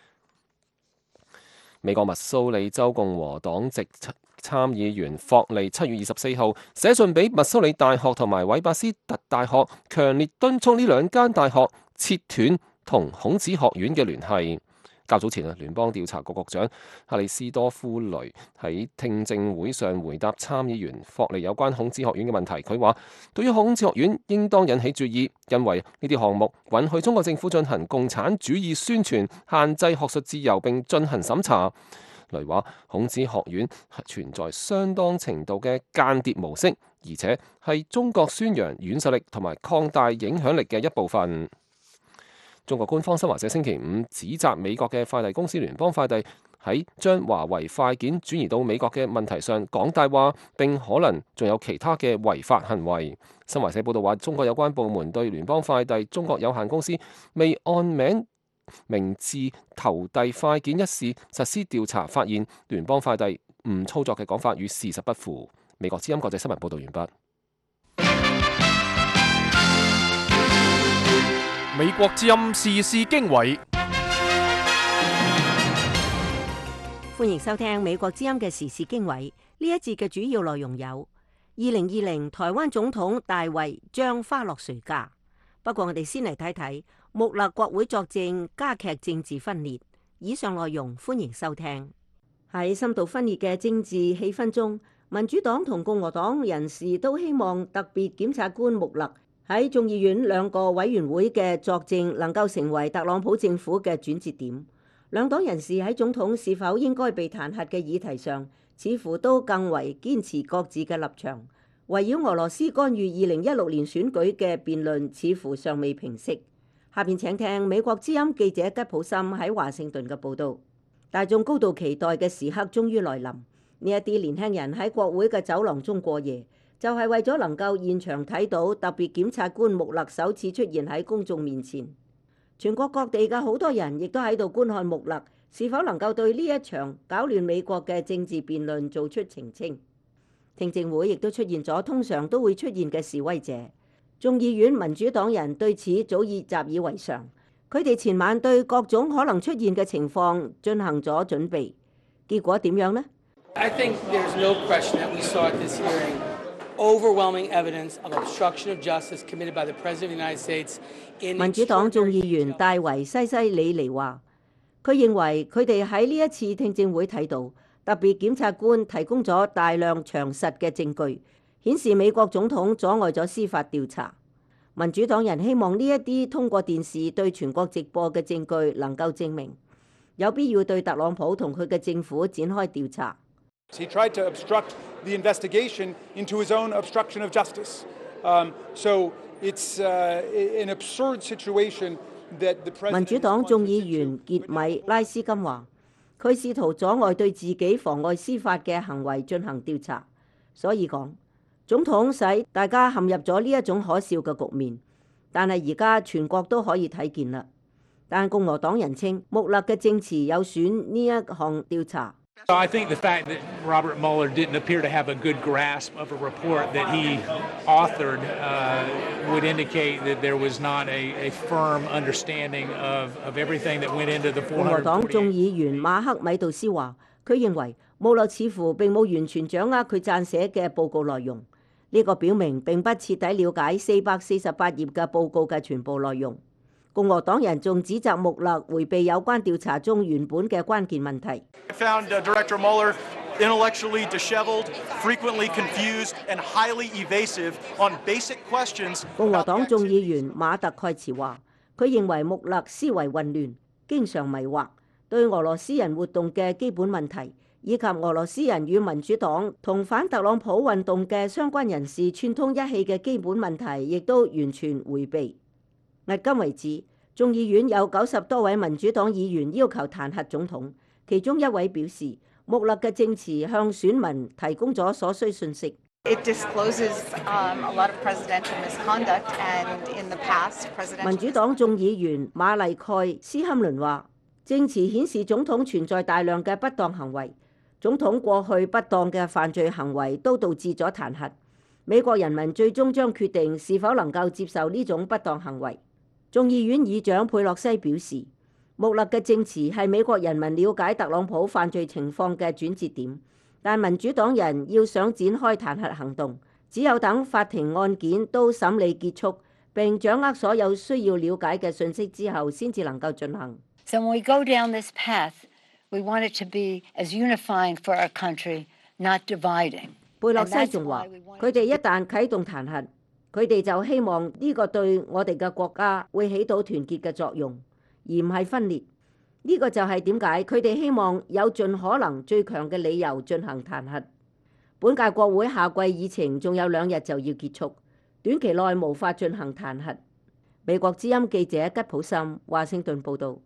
美國密蘇里州共和黨籍參議員霍利七月二十四號寫信俾密蘇里大學同埋韋伯斯特大學，強烈敦促呢兩間大學切斷同孔子學院嘅聯繫。較早前啊，聯邦調查局局長克里斯多夫雷喺聽證會上回答參議員霍利有關孔子學院嘅問題。佢話：對於孔子學院應當引起注意，因為呢啲項目允許中國政府進行共產主義宣傳，限制學術自由並進行審查。雷話：孔子學院存在相當程度嘅間諜模式，而且係中國宣揚軟實力同埋擴大影響力嘅一部分。中國官方新華社星期五指責美國嘅快遞公司聯邦快遞喺將華為快件轉移到美國嘅問題上講大話，並可能仲有其他嘅違法行為。新華社報道話，中國有關部門對聯邦快遞中國有限公司未按名名字投遞快件一事實施調查，發現聯邦快遞誤操作嘅講法與事實不符。美國之音國際新聞報道完畢。 美國之音時事經緯， 歡迎收聽美國之音嘅時事經緯。呢一節嘅主要內容有：二零二零台灣總統大衛將花落誰家？不過我哋先嚟睇睇穆勒國會作證，加劇政治分裂。以上內容歡迎收聽。喺深度分裂嘅政治氣氛中，民主黨同共和黨人士都希望特別檢察官穆勒喺眾議院兩個委員會嘅作證能夠成為特朗普政府嘅轉折點。兩黨人士喺總統是否應該被彈劾嘅議題上，似乎都更為堅持各自嘅立場。圍繞俄羅斯干預二零一六年選舉嘅辯論似乎尚未平息。下邊請聽美國之音記者吉普森喺華盛頓嘅報導。大眾高度期待嘅時刻終於來臨，呢一啲年輕人喺國會嘅走廊中過夜，就係為咗能夠現場睇到特別檢察官穆勒首次出現喺公眾面前。全國各地嘅好多人亦都喺度觀看穆勒是否能夠對呢一場搞亂美國嘅政治辯論做出澄清。聽證會亦都出現咗通常都會出現嘅示威者。眾議院民主黨人對此早已習以為常，佢哋前晚對各種可能出現嘅情況進行咗準備。結果點樣呢？ I think there's no question that we saw at this hearing overwhelming evidence of obstruction of justice committed by the President of the United States in 民主黨眾議員戴維西西里尼話，佢認為佢哋喺呢一次聽證會睇到特別檢察官提供咗大量詳實嘅證據，顯示美國總統阻礙咗司法調查。民主黨人希望呢一啲通過電視對全國直播嘅證據能夠證明有必要對特朗普同佢嘅政府展開調查。 He tried to obstruct the investigation into his own obstruction of justice. Um, so it's uh, an absurd situation that the president. 民主黨眾議員傑米拉斯金話，佢試圖阻礙對自己妨礙司法嘅行為進行調查，所以講總統使大家陷入咗呢一種可笑嘅局面。但係而家全國都可以睇見啦。但共和黨人稱穆勒嘅證詞有損呢一項調查。 So I think the fact that Robert Mueller didn't appear to have a good grasp of a report that he authored uh, would indicate that there was not a, a firm understanding of, of everything that went into the four hundred forty-eight. 共和黨眾議員馬克米杜斯話，佢認為穆勒似乎並冇完全掌握佢撰寫嘅報告內容。呢個表明並不徹底了解四百四十八頁嘅報告嘅全部內容。共和黨人仲指責穆勒迴避有關調查中原本嘅關鍵問題。 I found uh, Director Mueller intellectually disheveled, frequently confused, and highly evasive on basic questions. 共和黨眾議員馬特蓋茨話，佢認為穆勒思維混亂，經常迷惑，對俄羅斯人活動嘅基本問題，以及俄羅斯人與民主黨同反特朗普運動嘅相關人士串通一氣嘅基本問題，亦都完全迴避。迄今為止，眾議院有九十多位民主黨議員要求彈劾總統，其中一位表示，穆勒嘅證詞向選民提供咗所需信息。 It discloses um, a lot of presidential misconduct, and in the past, presidential 民主黨眾議員馬麗蓋斯坎倫話，證詞顯示總統存在大量嘅不當行為，總統過去不當嘅犯罪行為都導致咗彈劾。美國人民最終將決定是否能夠接受呢種不當行為。眾議院議長佩洛西表示，穆勒嘅證詞係美國人民了解特朗普犯罪情況嘅轉折點。但民主黨人要想展開彈劾行動，只有等法庭案件都審理結束，並掌握所有需要了解嘅信息之後，先至能夠進行。 So when we go down this path, we want it to be as unifying for our country, not dividing. 貝洛西仲話：佢哋一旦啟動彈劾，佢哋就希望呢個對我哋嘅國家會起到團結嘅作用，而唔係分裂。呢個就係點解佢哋希望有盡可能最強嘅理由進行彈劾。本屆國會夏季議程仲有兩日就要結束，短期內無法進行彈劾。美國之音記者吉普森華盛頓報導。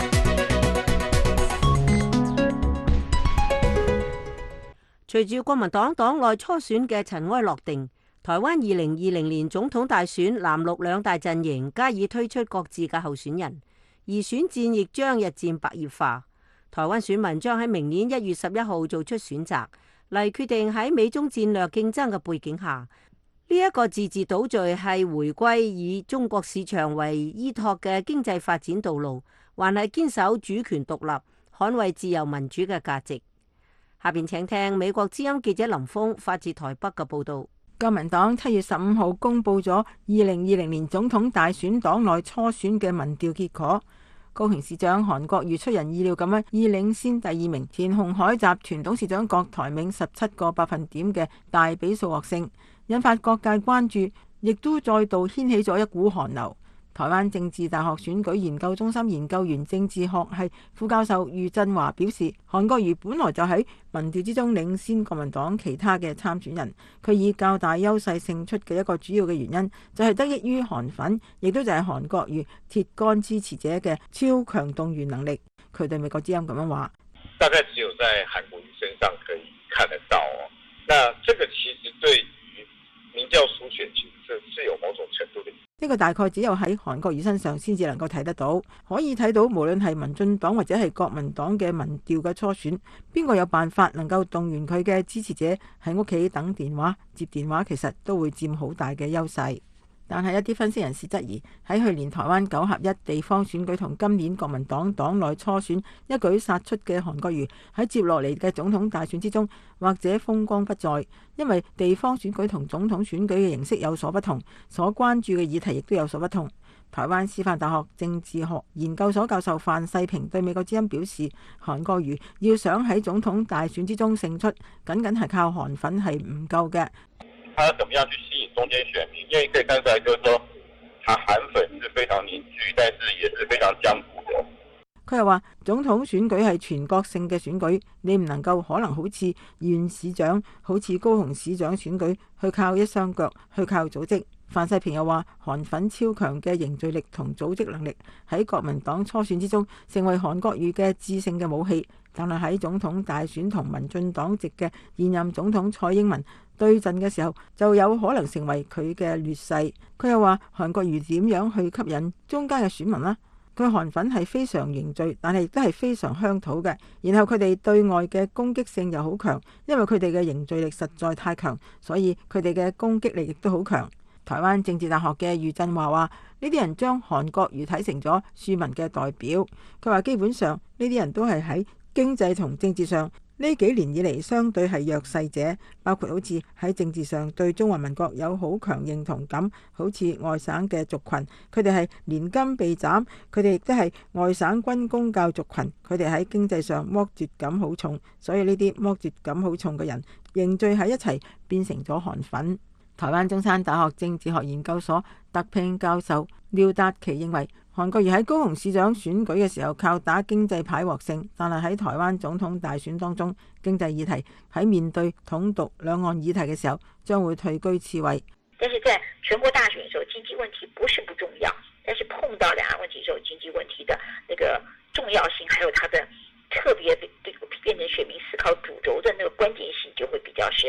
隨住國民黨黨內初選嘅塵埃落定，台灣二零二零年總統大選藍綠兩大陣營加以推出各自嘅候選人。而選戰亦將日漸白熱化，台灣選民將喺明年一月十一號做出選擇，嚟決定喺美中戰略競爭嘅背景下，呢一個自治島嶼係回歸以中國市場為依託嘅經濟發展道路，還係堅守主權獨立、捍衛自由民主嘅價值。下邊請聽美國之音記者林峰發自台北嘅報導。 國民黨七月十五號公佈咗二零二零年總統大選黨內初選嘅民調結果。高雄市長韓國瑜出人意料咁樣以領先第二名前鴻海集團董事長郭台銘十七個百分點嘅大比數獲勝，引發各界關注，亦都再度掀起咗一股寒流。台灣政治大學選舉研究中心研究員政治學系副教授余振華表示，韓國瑜本來就喺民調之中領先國民黨其他嘅參選人，佢以較大優勢勝出嘅一個主要嘅原因就係得益於韓粉，亦都就係韓國瑜鐵桿支持者嘅超強動員能力。佢對美國之音咁樣話： 大概只有在韓國瑜身上可以看得到哦。那這個其實對於民調初選其實是有某種程度的。 呢個大概只有喺韓國瑜身上先至能夠睇得到，可以睇到無論係民進黨或者係國民黨嘅民調嘅初選，邊個有辦法能夠動員佢嘅支持者喺屋企等電話接電話，其實都會佔好大嘅優勢。但係一啲分析人士質疑，喺去年台灣九合一地方選舉同今年國民黨黨內初選一舉殺出嘅韓國瑜喺接落嚟嘅總統大選之中，或者風光不再，因為地方選舉同總統選舉嘅形式有所不同，所關注嘅議題亦都有所不同。台灣師範大學政治學研究所教授范世平對美國之音表示，韓國瑜要想喺總統大選之中勝出，僅僅係靠韓粉係唔夠嘅。 他要怎麼樣去吸引中間選民？因為可以看出來，就是說，他韓粉是非常凝聚，但是也是非常僵固的。 佢又話，總統選舉係全國性嘅選舉，你唔能夠可能好似縣市長、好似高雄市長選舉去靠一雙腳，去靠組織。范世平又話，韓粉超強嘅凝聚力同組織能力喺國民黨初選之中成為韓國瑜嘅致勝嘅武器，但係喺總統大選同民進黨籍嘅現任總統蔡英文對陣嘅時候，就有可能成為佢嘅劣勢。佢又話，韓國瑜點樣去吸引中間嘅選民呢？佢韓粉係非常凝聚，但係亦都係非常鄉土嘅。然後佢哋對外嘅攻擊性又好強，因為佢哋嘅凝聚力實在太強，所以佢哋嘅攻擊力亦都好強。台灣政治大學嘅余振華話：呢啲人將韓國瑜睇成咗庶民嘅代表。佢話基本上呢啲人都係喺經濟同政治上呢幾年以嚟相對係弱勢者，包括好似喺政治上對中華民國有好強認同感，好似外省嘅族群，佢哋係年金被斬，佢哋亦都係外省軍公教族群，佢哋喺經濟上剝奪感好重，所以呢啲剝奪感好重嘅人凝聚喺一齊，變成咗韓粉。台灣中山大學政治學研究所特聘教授廖達奇認為，韓國瑜喺高雄市長選舉嘅時候靠打經濟牌獲勝，但係喺台灣總統大選當中，經濟議題喺面對統獨兩岸議題嘅時候，將會退居次位。 但是在全國大選嘅時候，經濟問題不是不重要，但是碰到兩岸問題嘅時候，經濟問題的那個重要性，還有它的特別這個變成選民思考主軸的那個關鍵性，就會比較是。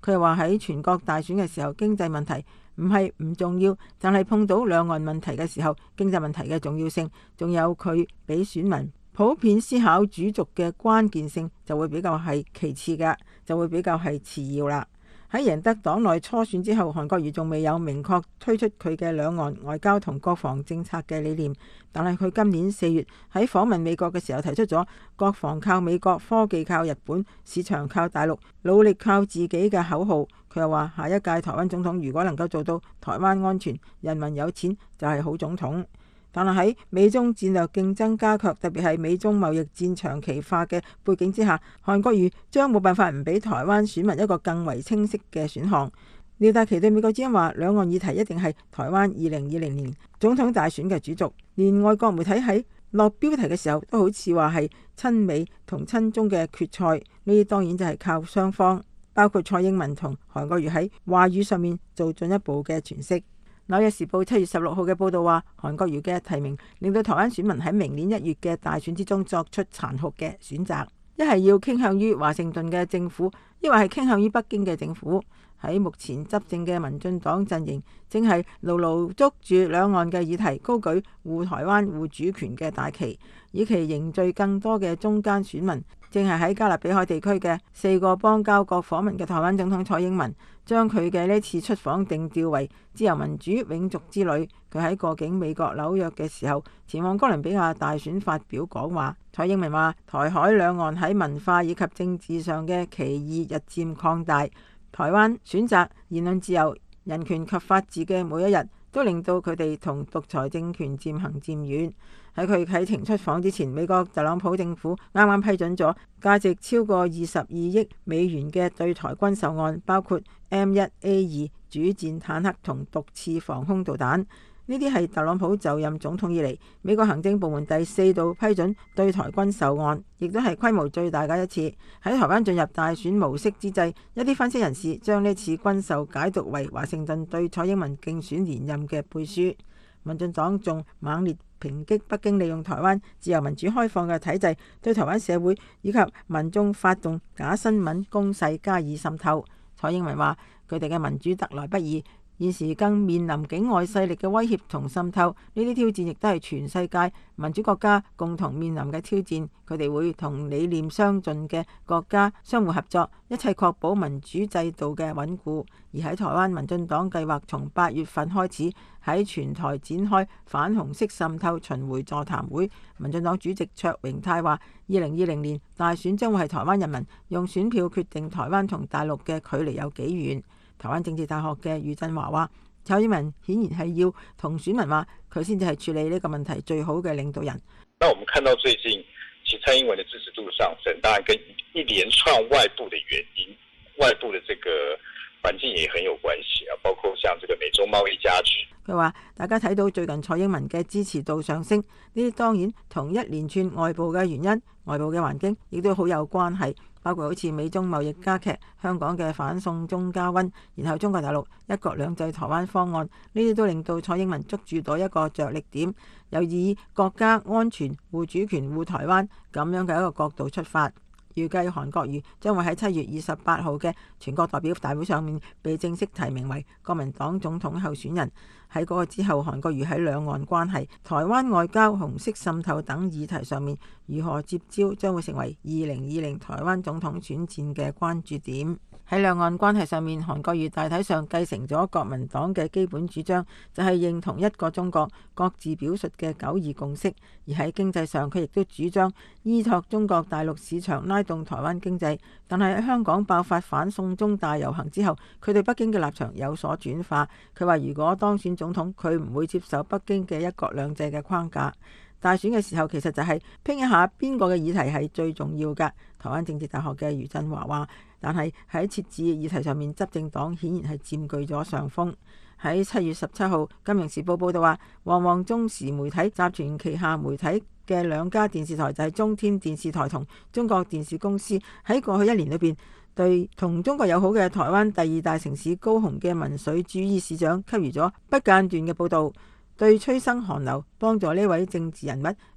佢又話喺全國大選嘅時候，經濟問題唔係唔重要，但係碰到兩岸問題嘅時候，經濟問題嘅重要性，仲有佢俾選民普遍思考主軸嘅關鍵性，就會比較係其次嘅，就會比較係次要啦。喺贏得黨內初選之後，韓國瑜仲未有明確推出佢嘅兩岸外交同國防政策嘅理念，但係佢今年四月喺訪問美國嘅時候提出咗國防靠美國、科技靠日本、市場靠大陸、努力靠自己嘅口號。佢又話下一屆台灣總統如果能夠做到台灣安全、人民有錢，就係好總統。但係喺美中戰略競爭加劇，特別係美中貿易戰長期化嘅背景之下，韓國瑜將冇辦法唔俾台灣選民一個更為清晰嘅選項。廖達奇對美國之音話，兩岸議題一定係台灣二零二零年總統大選嘅主軸，連外國媒體喺落標題嘅時候都好似話係親美同親中嘅決賽，呢啲當然就係靠雙方，包括蔡英文同韓國瑜喺話語上面做進一步嘅詮釋。紐約時報七月十六號嘅報導話，韓國瑜嘅提名令到台灣選民喺明年一月嘅大選之中作出殘酷嘅選擇，一係要傾向於華盛頓嘅政府，一或係傾向於北京嘅政府。喺目前執政嘅民進黨陣營正係牢牢捉住兩岸嘅議題，高舉護台灣護主權嘅大旗，以期凝聚更多嘅中間選民。正係喺加勒比海地區嘅四個邦交國訪問嘅台灣總統蔡英文，將佢嘅呢次出訪定調為自由民主永續之旅。佢喺過境美國紐約嘅時候，前往哥倫比亞大選發表講話。蔡英文話：台海兩岸喺文化以及政治上嘅歧義日漸擴大，台灣選擇言論自由、人權及法治嘅每一日，都令到佢哋同獨裁政權漸行漸遠。喺佢啟程出訪之前，美國特朗普政府啱啱批准咗價值超過二十二億美元嘅對台軍售案，包括 M 一 A 二主戰坦克同毒刺防空導彈。呢啲係特朗普就任總統以嚟美國行政部門第四度批准對台軍售案，亦都係規模最大嘅一次。喺台灣進入大選模式之際，一啲分析人士將呢次軍售解讀為華盛頓對蔡英文競選連任嘅背書。民進黨仲猛烈抨擊北京利用台灣自由民主開放嘅體制，對台灣社會以及民眾發動假新聞攻勢加以滲透。蔡英文話：佢哋嘅民主得來不易，現時更面臨境外勢力嘅威脅同滲透，呢啲挑戰亦都係全世界民主國家共同面臨嘅挑戰。佢哋會同理念相近嘅國家相互合作，一切確保民主制度嘅穩固。而喺台灣，民進黨計劃從八月份開始喺全台展開反紅色滲透巡迴座談會。民進黨主席卓榮泰話：二零二零年大選將會係台灣人民用選票決定台灣同大陸嘅距離有幾遠。台灣政治大學嘅余振華話：蔡英文顯然係要同選民話，佢先至係處理呢個問題最好嘅領導人。 那我們看到最近其實蔡英文的支持度上升，當然跟一連串外部的原因、外部的這個環境也很有關係啊，包括像這個美中貿易加劇。 佢話：大家睇到最近蔡英文嘅支持度上升，呢啲當然同一連串外部嘅原因、外部嘅環境亦都好有關係。包括好似美中貿易加劇、香港嘅反送中加溫，然後中國大陸一國兩制台灣方案，呢啲都令到蔡英文捉住到一個着力點，又以國家安全、護主權、護台灣咁樣嘅一個角度出發。預計韓國瑜將會喺七月二十八號嘅全國代表大會上面被正式提名為國民黨總統候選人。喺嗰個之後，韓國瑜喺兩岸關係、台灣外交、紅色滲透等議題上面如何接招，將會成為二零二零台灣總統選戰嘅關注點。喺兩岸關係上面，韓國瑜大體上繼承咗國民黨嘅基本主張，就係認同一個中國、各自表述嘅九二共識。而喺經濟上，佢亦都主張依託中國大陸市場拉動台灣經濟。但係喺香港爆發反送中大遊行之後，佢對北京嘅立場有所轉化。佢話如果當選總統，佢唔會接受北京嘅一國兩制嘅框架。大選嘅時候，其實就係拼一下邊個嘅議題係最重要㗎。台灣政治大學嘅余振華話，但係喺設置議題上面，執政黨顯然係佔據咗上風。喺七月十七號，《金融時報》報道話，旺旺中時媒體集團旗下媒體嘅兩家電視台就係中天電視台同中國電視公司，喺過去一年裏邊對同中國友好嘅台灣第二大城市高雄嘅民粹主義市長給予咗不間斷嘅報導，對催生韓流、幫助呢位政治人物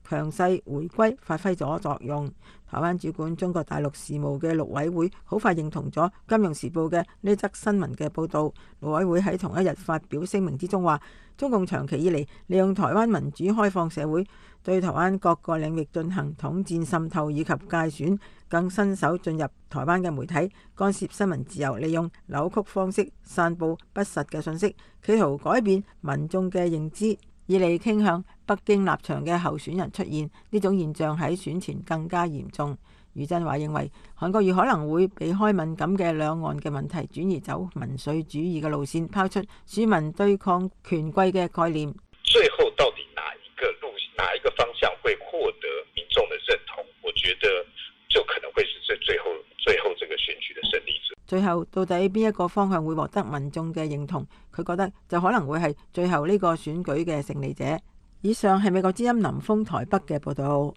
強勢回歸發揮咗作用。台灣主管中國大陸事務嘅陸委會好快認同咗《金融時報》嘅呢則新聞嘅報導。陸委會喺同一日發表聲明之中話，中共長期以嚟利用台灣民主開放社會，對台灣各個領域進行統戰滲透以及介選，更伸手進入台灣嘅媒體，干涉新聞自由，利用扭曲方式散佈不實嘅信息，企圖改變民眾嘅認知，以嚟傾向北京立場嘅候選人出現。呢種現象喺選前更加嚴重。余振華認為，韓國瑜可能會避開敏感嘅兩岸嘅問題，轉移走民粹主義嘅路線，拋出選民對抗權貴嘅概念。 最後到底哪一個路哪一個方向會獲得民眾的認同？我覺得就可能會是最最後最後這個選舉的勝利者。 最後到底邊一個方向會獲得民眾嘅認同？佢覺得就可能會係最後呢個選舉嘅勝利者。以上係美國之音林峰台北嘅報道。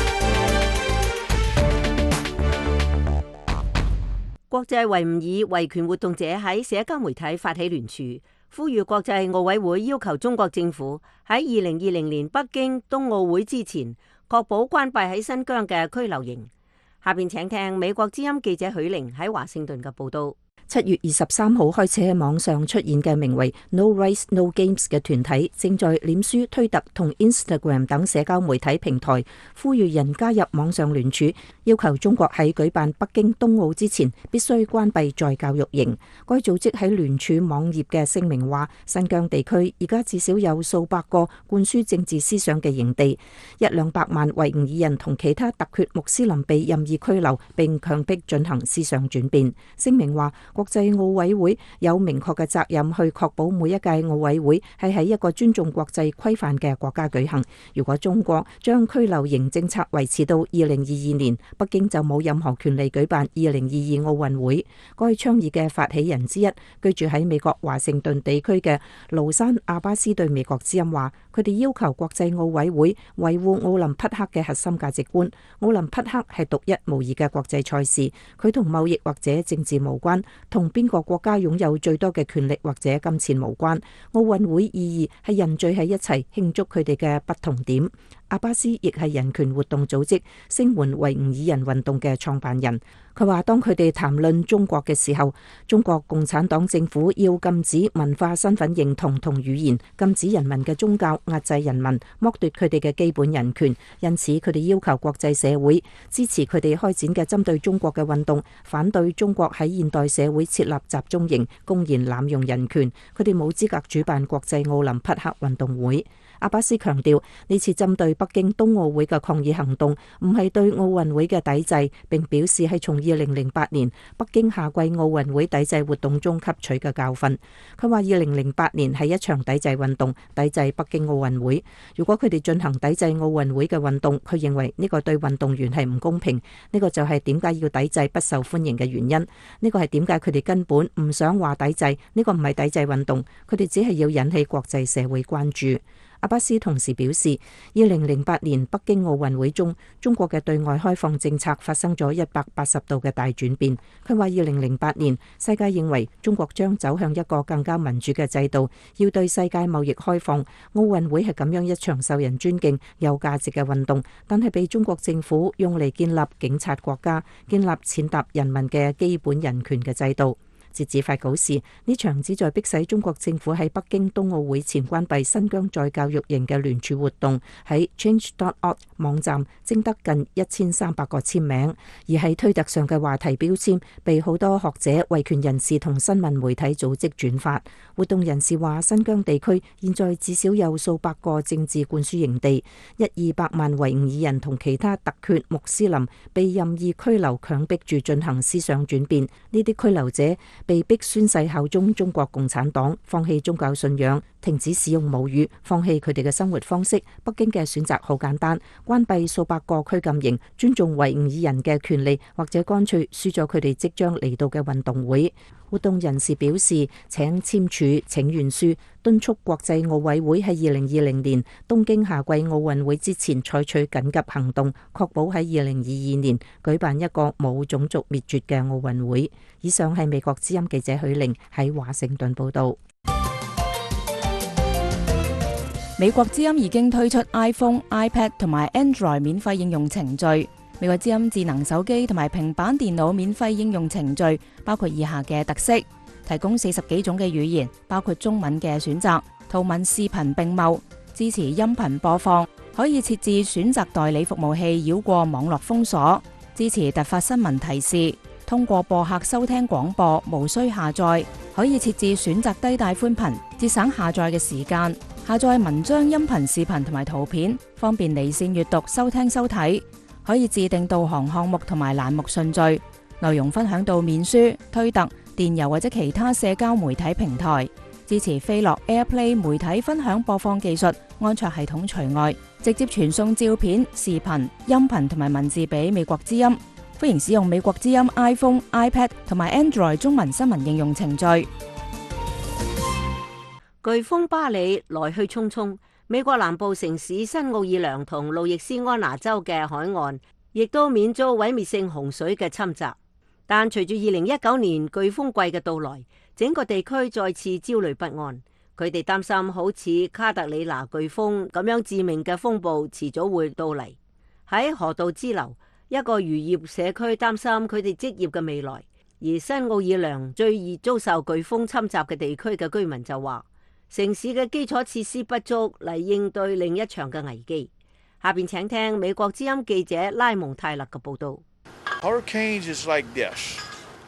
國際維吾爾維權活動者喺社交媒體發起聯署，呼籲國際奧委會要求中國政府喺二零二零年北京冬奧會之前，確保關閉喺新疆嘅拘留營。下邊請聽美國之音記者許玲喺華盛頓嘅報道。 七月二十三號開始喺網上出現嘅名為 No Rights No Games 嘅團體，正在臉書、推特同 Instagram 等社交媒體平台呼籲人加入網上聯署，要求中國喺舉辦北京冬奧之前必須關閉再教育營。該組織喺聯署網頁嘅聲明話，新疆地區而家至少有數百個灌輸政治思想嘅營地，一兩百萬維吾爾人同其他突厥穆斯林被任意拘留並強迫進行思想轉變。聲明話，國際奧委會有明確嘅責任去確保每一屆奧委會係喺一個尊重國際規範嘅國家舉行。如果中國將拘留營政策維持到二零二二年，北京就冇任何權利舉辦二零二二奧運會。該倡議嘅發起人之一，居住喺美國華盛頓地區嘅盧山阿巴斯對美國之音話，佢哋要求國際奧委會維護奧林匹克嘅核心價值觀。奧林匹克係獨一無二嘅國際賽事，佢同貿易或者政治無關，同邊個國家擁有最多嘅權力或者金錢無關。奧運會意義係人聚喺一齊慶祝佢哋嘅不同點。阿巴斯亦係人權活動組織聲援維吾爾人運動嘅創辦人。佢話當佢哋談論中國嘅時候，中國共產黨政府要禁止文化身份認同同語言，禁止人民嘅宗教，壓制人民，剝奪佢哋嘅基本人權。因此佢哋要求國際社會支持佢哋開展嘅針對中國嘅運動，反對中國喺現代社會設立集中營，公然濫用人權。佢哋冇資格主辦國際奧林匹克運動會。阿巴斯強調，呢次針對北京冬奧會嘅抗議行動唔係對奧運會嘅抵制，並表示係從二零零八年北京夏季奧運會抵制活動中吸取嘅教訓。佢話二零零八年係一場抵制運動，抵制北京奧運會。如果佢哋進行抵制奧運會嘅運動，佢認為呢個對運動員係唔公平。呢個就係點解要抵制不受歡迎嘅原因。呢個係點解佢哋根本唔想話抵制。呢個唔係抵制運動，佢哋只係要引起國際社會關注。阿巴斯同時表示，二零零八年北京奧運會中，中國嘅對外開放政策發生咗一百八十度嘅大轉變。佢話二零零八年，世界認為中國將走向一個更加民主嘅制度，要對世界貿易開放。奧運會係咁樣一場受人尊敬、有價值嘅運動，但係被中國政府用嚟建立警察國家、建立踐踏人民嘅基本人權嘅制度。截至發稿時，呢場旨在迫使中國政府喺北京冬奧會前關閉新疆再教育營嘅聯署活動，喺 change dot org 網站徵得近一千三百個簽名，而喺推特上嘅話題標籤被好多學者、維權人士同新聞媒體組織轉發。活動人士話，新疆地區現在至少有數百個政治灌輸營地，一二百萬維吾爾人同其他突厥穆斯林被任意拘留，強迫住進行思想轉變。呢啲拘留者被逼宣誓效忠中國共產黨，放棄宗教信仰，停止使用母語，放棄佢哋嘅生活方式。北京嘅選擇好簡單，關閉數百個拘禁營，尊重維吾爾人嘅權利，或者乾脆輸咗佢哋即將嚟到嘅運動會。活動人士表示，請簽署請願書，敦促國際奧委會喺二零二零年東京夏季奧運會之前採取緊急行動，確保喺二零二二年舉辦一個冇種族滅絕嘅奧運會。以上係美國之音記者許玲喺華盛頓報道。 美國之音已經推出 iPhone、iPad 同埋 Android 免費應用程序。美國之音智能手機同埋平板電腦免費應用程序包括以下嘅特色：提供四十幾種嘅語言，包括中文嘅選擇，圖文視頻並茂，支持音頻播放，可以設置選擇代理服務器繞過網絡封鎖，支持突發新聞提示，通過播客收聽廣播，無需下載，可以設置選擇低帶寬頻，節省下載嘅時間，下載文章、音頻、視頻同埋圖片，方便離線閱讀、收聽收睇，可以自定導航項目同埋欄目順序，內容分享到面書、推特、電郵或者其他社交媒體平台，支持飛樂 AirPlay 媒體分享播放技術，安卓系統除外，直接傳送照片、視頻、音頻同埋文字俾美國之音。歡迎使用美國之音 iPhone、iPad 同埋 Android 中文新聞應用程序。 颶風巴里來去匆匆，美國南部城市新奧爾良同路易斯安那州嘅海岸亦都免遭毀滅性洪水嘅侵襲。但隨住二零一九年颶風季嘅到來，整個地區再次焦慮不安。佢哋擔心好似卡特里娜颶風咁樣致命嘅風暴遲早會到嚟。喺河道支流，一個漁業社區擔心佢哋職業嘅未來。而新奧爾良最易遭受颶風侵襲嘅地區嘅居民就話，城市嘅基礎設施不足嚟應對另一場嘅危機。下邊請聽美國之音記者拉蒙泰勒嘅報道。 Hurricanes is like this.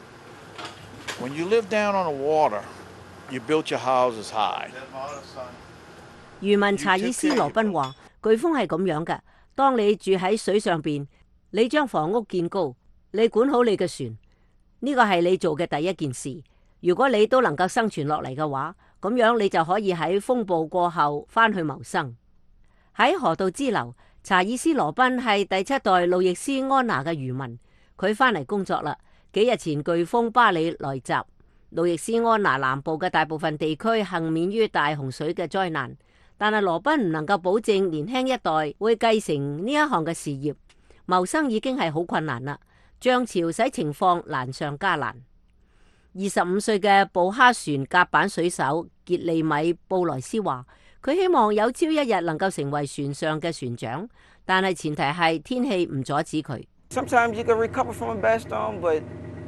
When you live down on the water, you built your houses high. 漁民查爾斯羅賓話：颶風係咁樣嘅，當你住喺水上邊，你將房屋建高，你管好你嘅船，呢個係你做嘅第一件事。如果你都能夠生存落嚟嘅話，咁樣你就可以喺風暴過後翻去謀生。喺河道支流，查爾斯羅賓係第七代路易斯安那嘅漁民。佢返嚟工作啦。幾日前颶風巴里來襲，路易斯安那南部嘅大部分地區幸免於大洪水嘅災難，但係羅賓唔能夠保證年輕一代會繼承呢一項嘅事業，謀生已經係好困難啦。漲潮使情況難上加難。二十五歲嘅布哈船甲板水手傑利米布萊斯話：佢希望有朝一日能夠成為船上嘅船長，但係前提係天氣唔阻止佢。 Sometimes you can recover from a bad storm, but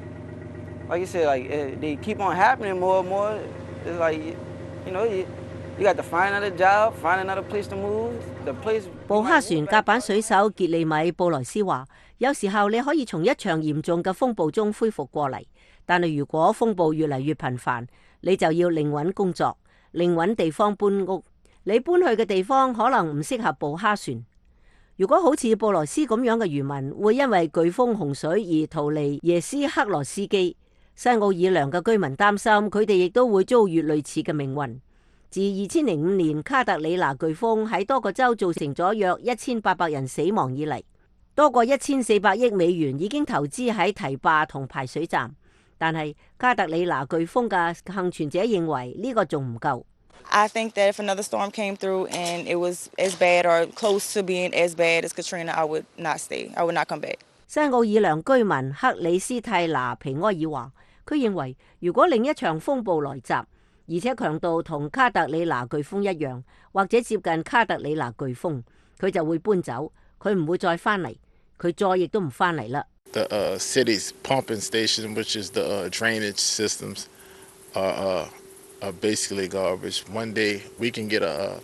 like you said, like they keep on happening more and more. It's like, you know, you you got to find another job, find another place to move. The place. 布哈船甲板水手傑利米布萊斯話：有時候你可以從一場嚴重嘅風暴中恢復過嚟，但係如果風暴越嚟越頻繁，你就要另揾工作，另揾地方搬屋。你搬去嘅地方可能唔適合布哈船。如果好似布萊斯咁樣嘅漁民會因為颶風洪水而逃離耶斯克羅斯基，新奧爾良嘅居民擔心佢哋亦都會遭遇類似嘅命運。自二千零五年卡特里娜颶風喺多個州造成咗約一千八百人死亡以嚟，多過一千四百億美元已經投資喺堤壩同排水站，但係卡特里娜颶風嘅幸存者認為呢個仲唔夠。 I think that if another storm came through and it was as bad or close to being as bad as Katrina, I would not stay. I would not come back. 新奧爾良居民克里斯蒂娜皮埃爾話：佢認為如果另一場風暴來襲，而且強度同卡特里娜颶風一樣，或者接近卡特里娜颶風，佢就會搬走，佢唔會再翻嚟，佢再亦都唔翻嚟啦。 The uh, city's pumping station, which is the uh, drainage systems, are uh, are basically garbage. One day we can get a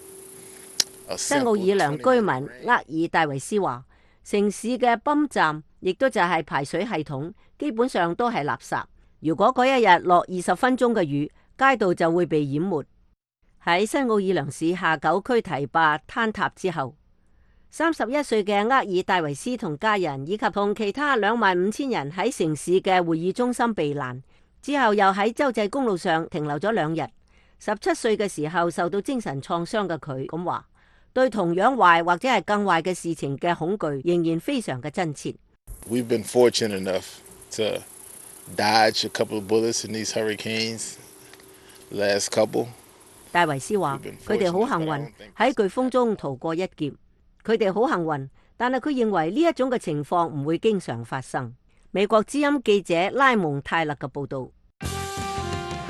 a 新奧爾良居民厄爾戴維斯話：城市嘅泵站亦都就係排水系統，基本上都係垃圾。如果嗰一日落二十分鐘嘅雨，街道就會被淹沒。喺新奧爾良市下九區堤壩坍塌之後，三十一歲嘅厄爾戴維斯同家人以及同其他兩萬五千人喺城市嘅會議中心避難，之後又喺州際公路上停留咗兩日。十七歲嘅時候受到精神創傷嘅佢咁話：對同樣壞或者係更壞嘅事情嘅恐懼仍然非常嘅真切。 We've been fortunate enough to dodge a couple of bullets in these hurricanes. Last couple. 戴維斯話：佢哋好幸運喺颶風中逃過一劫。佢哋好幸運，但係佢認為呢一種嘅情況唔會經常發生。美國之音記者拉蒙泰勒嘅報導。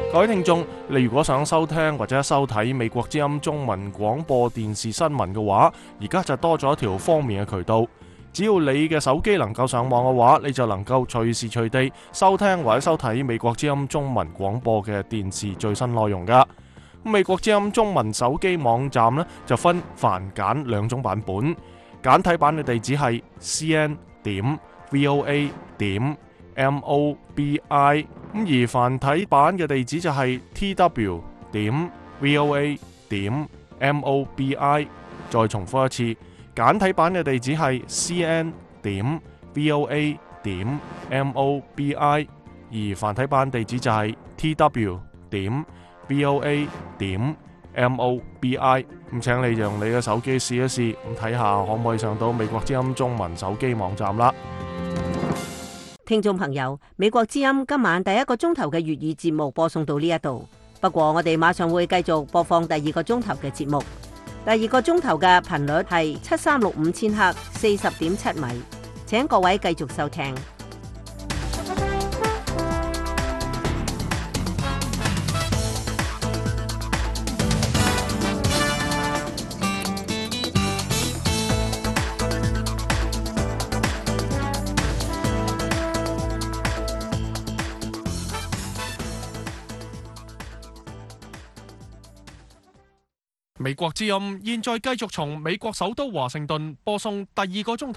各位聽眾，你如果想收聽或者收睇美國之音中文廣播電視新聞嘅話，而家就多咗一條方便嘅渠道。只要你嘅手機能夠上網嘅話，你就能夠隨時隨地收聽或者收睇美國之音中文廣播嘅電視最新內容噶。美國之音中文手機網站呢，就分繁簡兩種版本，簡體版嘅地址係 c n 點 v o a 點 m o b i， 咁而繁體版嘅地址就係 t w 點 v o a 點 m o b i。再重複一次，簡體版嘅地址係 c n 點 v o a 點 m o b i， 而繁體版地址就係 t w 點 v o a 點 m o b i。咁請你用你嘅手機試一試，咁睇下可唔可以上到美國之音中文手機網站啦。 聽眾朋友，美國之音今晚第一個鐘頭嘅粵語節目播送到呢一度，不過我哋馬上會繼續播放第二個鐘頭嘅節目。第二個鐘頭嘅頻率係七三六五千赫，四十點七米，請各位繼續收聽。 美國之音現在繼續從美國首都華盛頓播送第二個鐘頭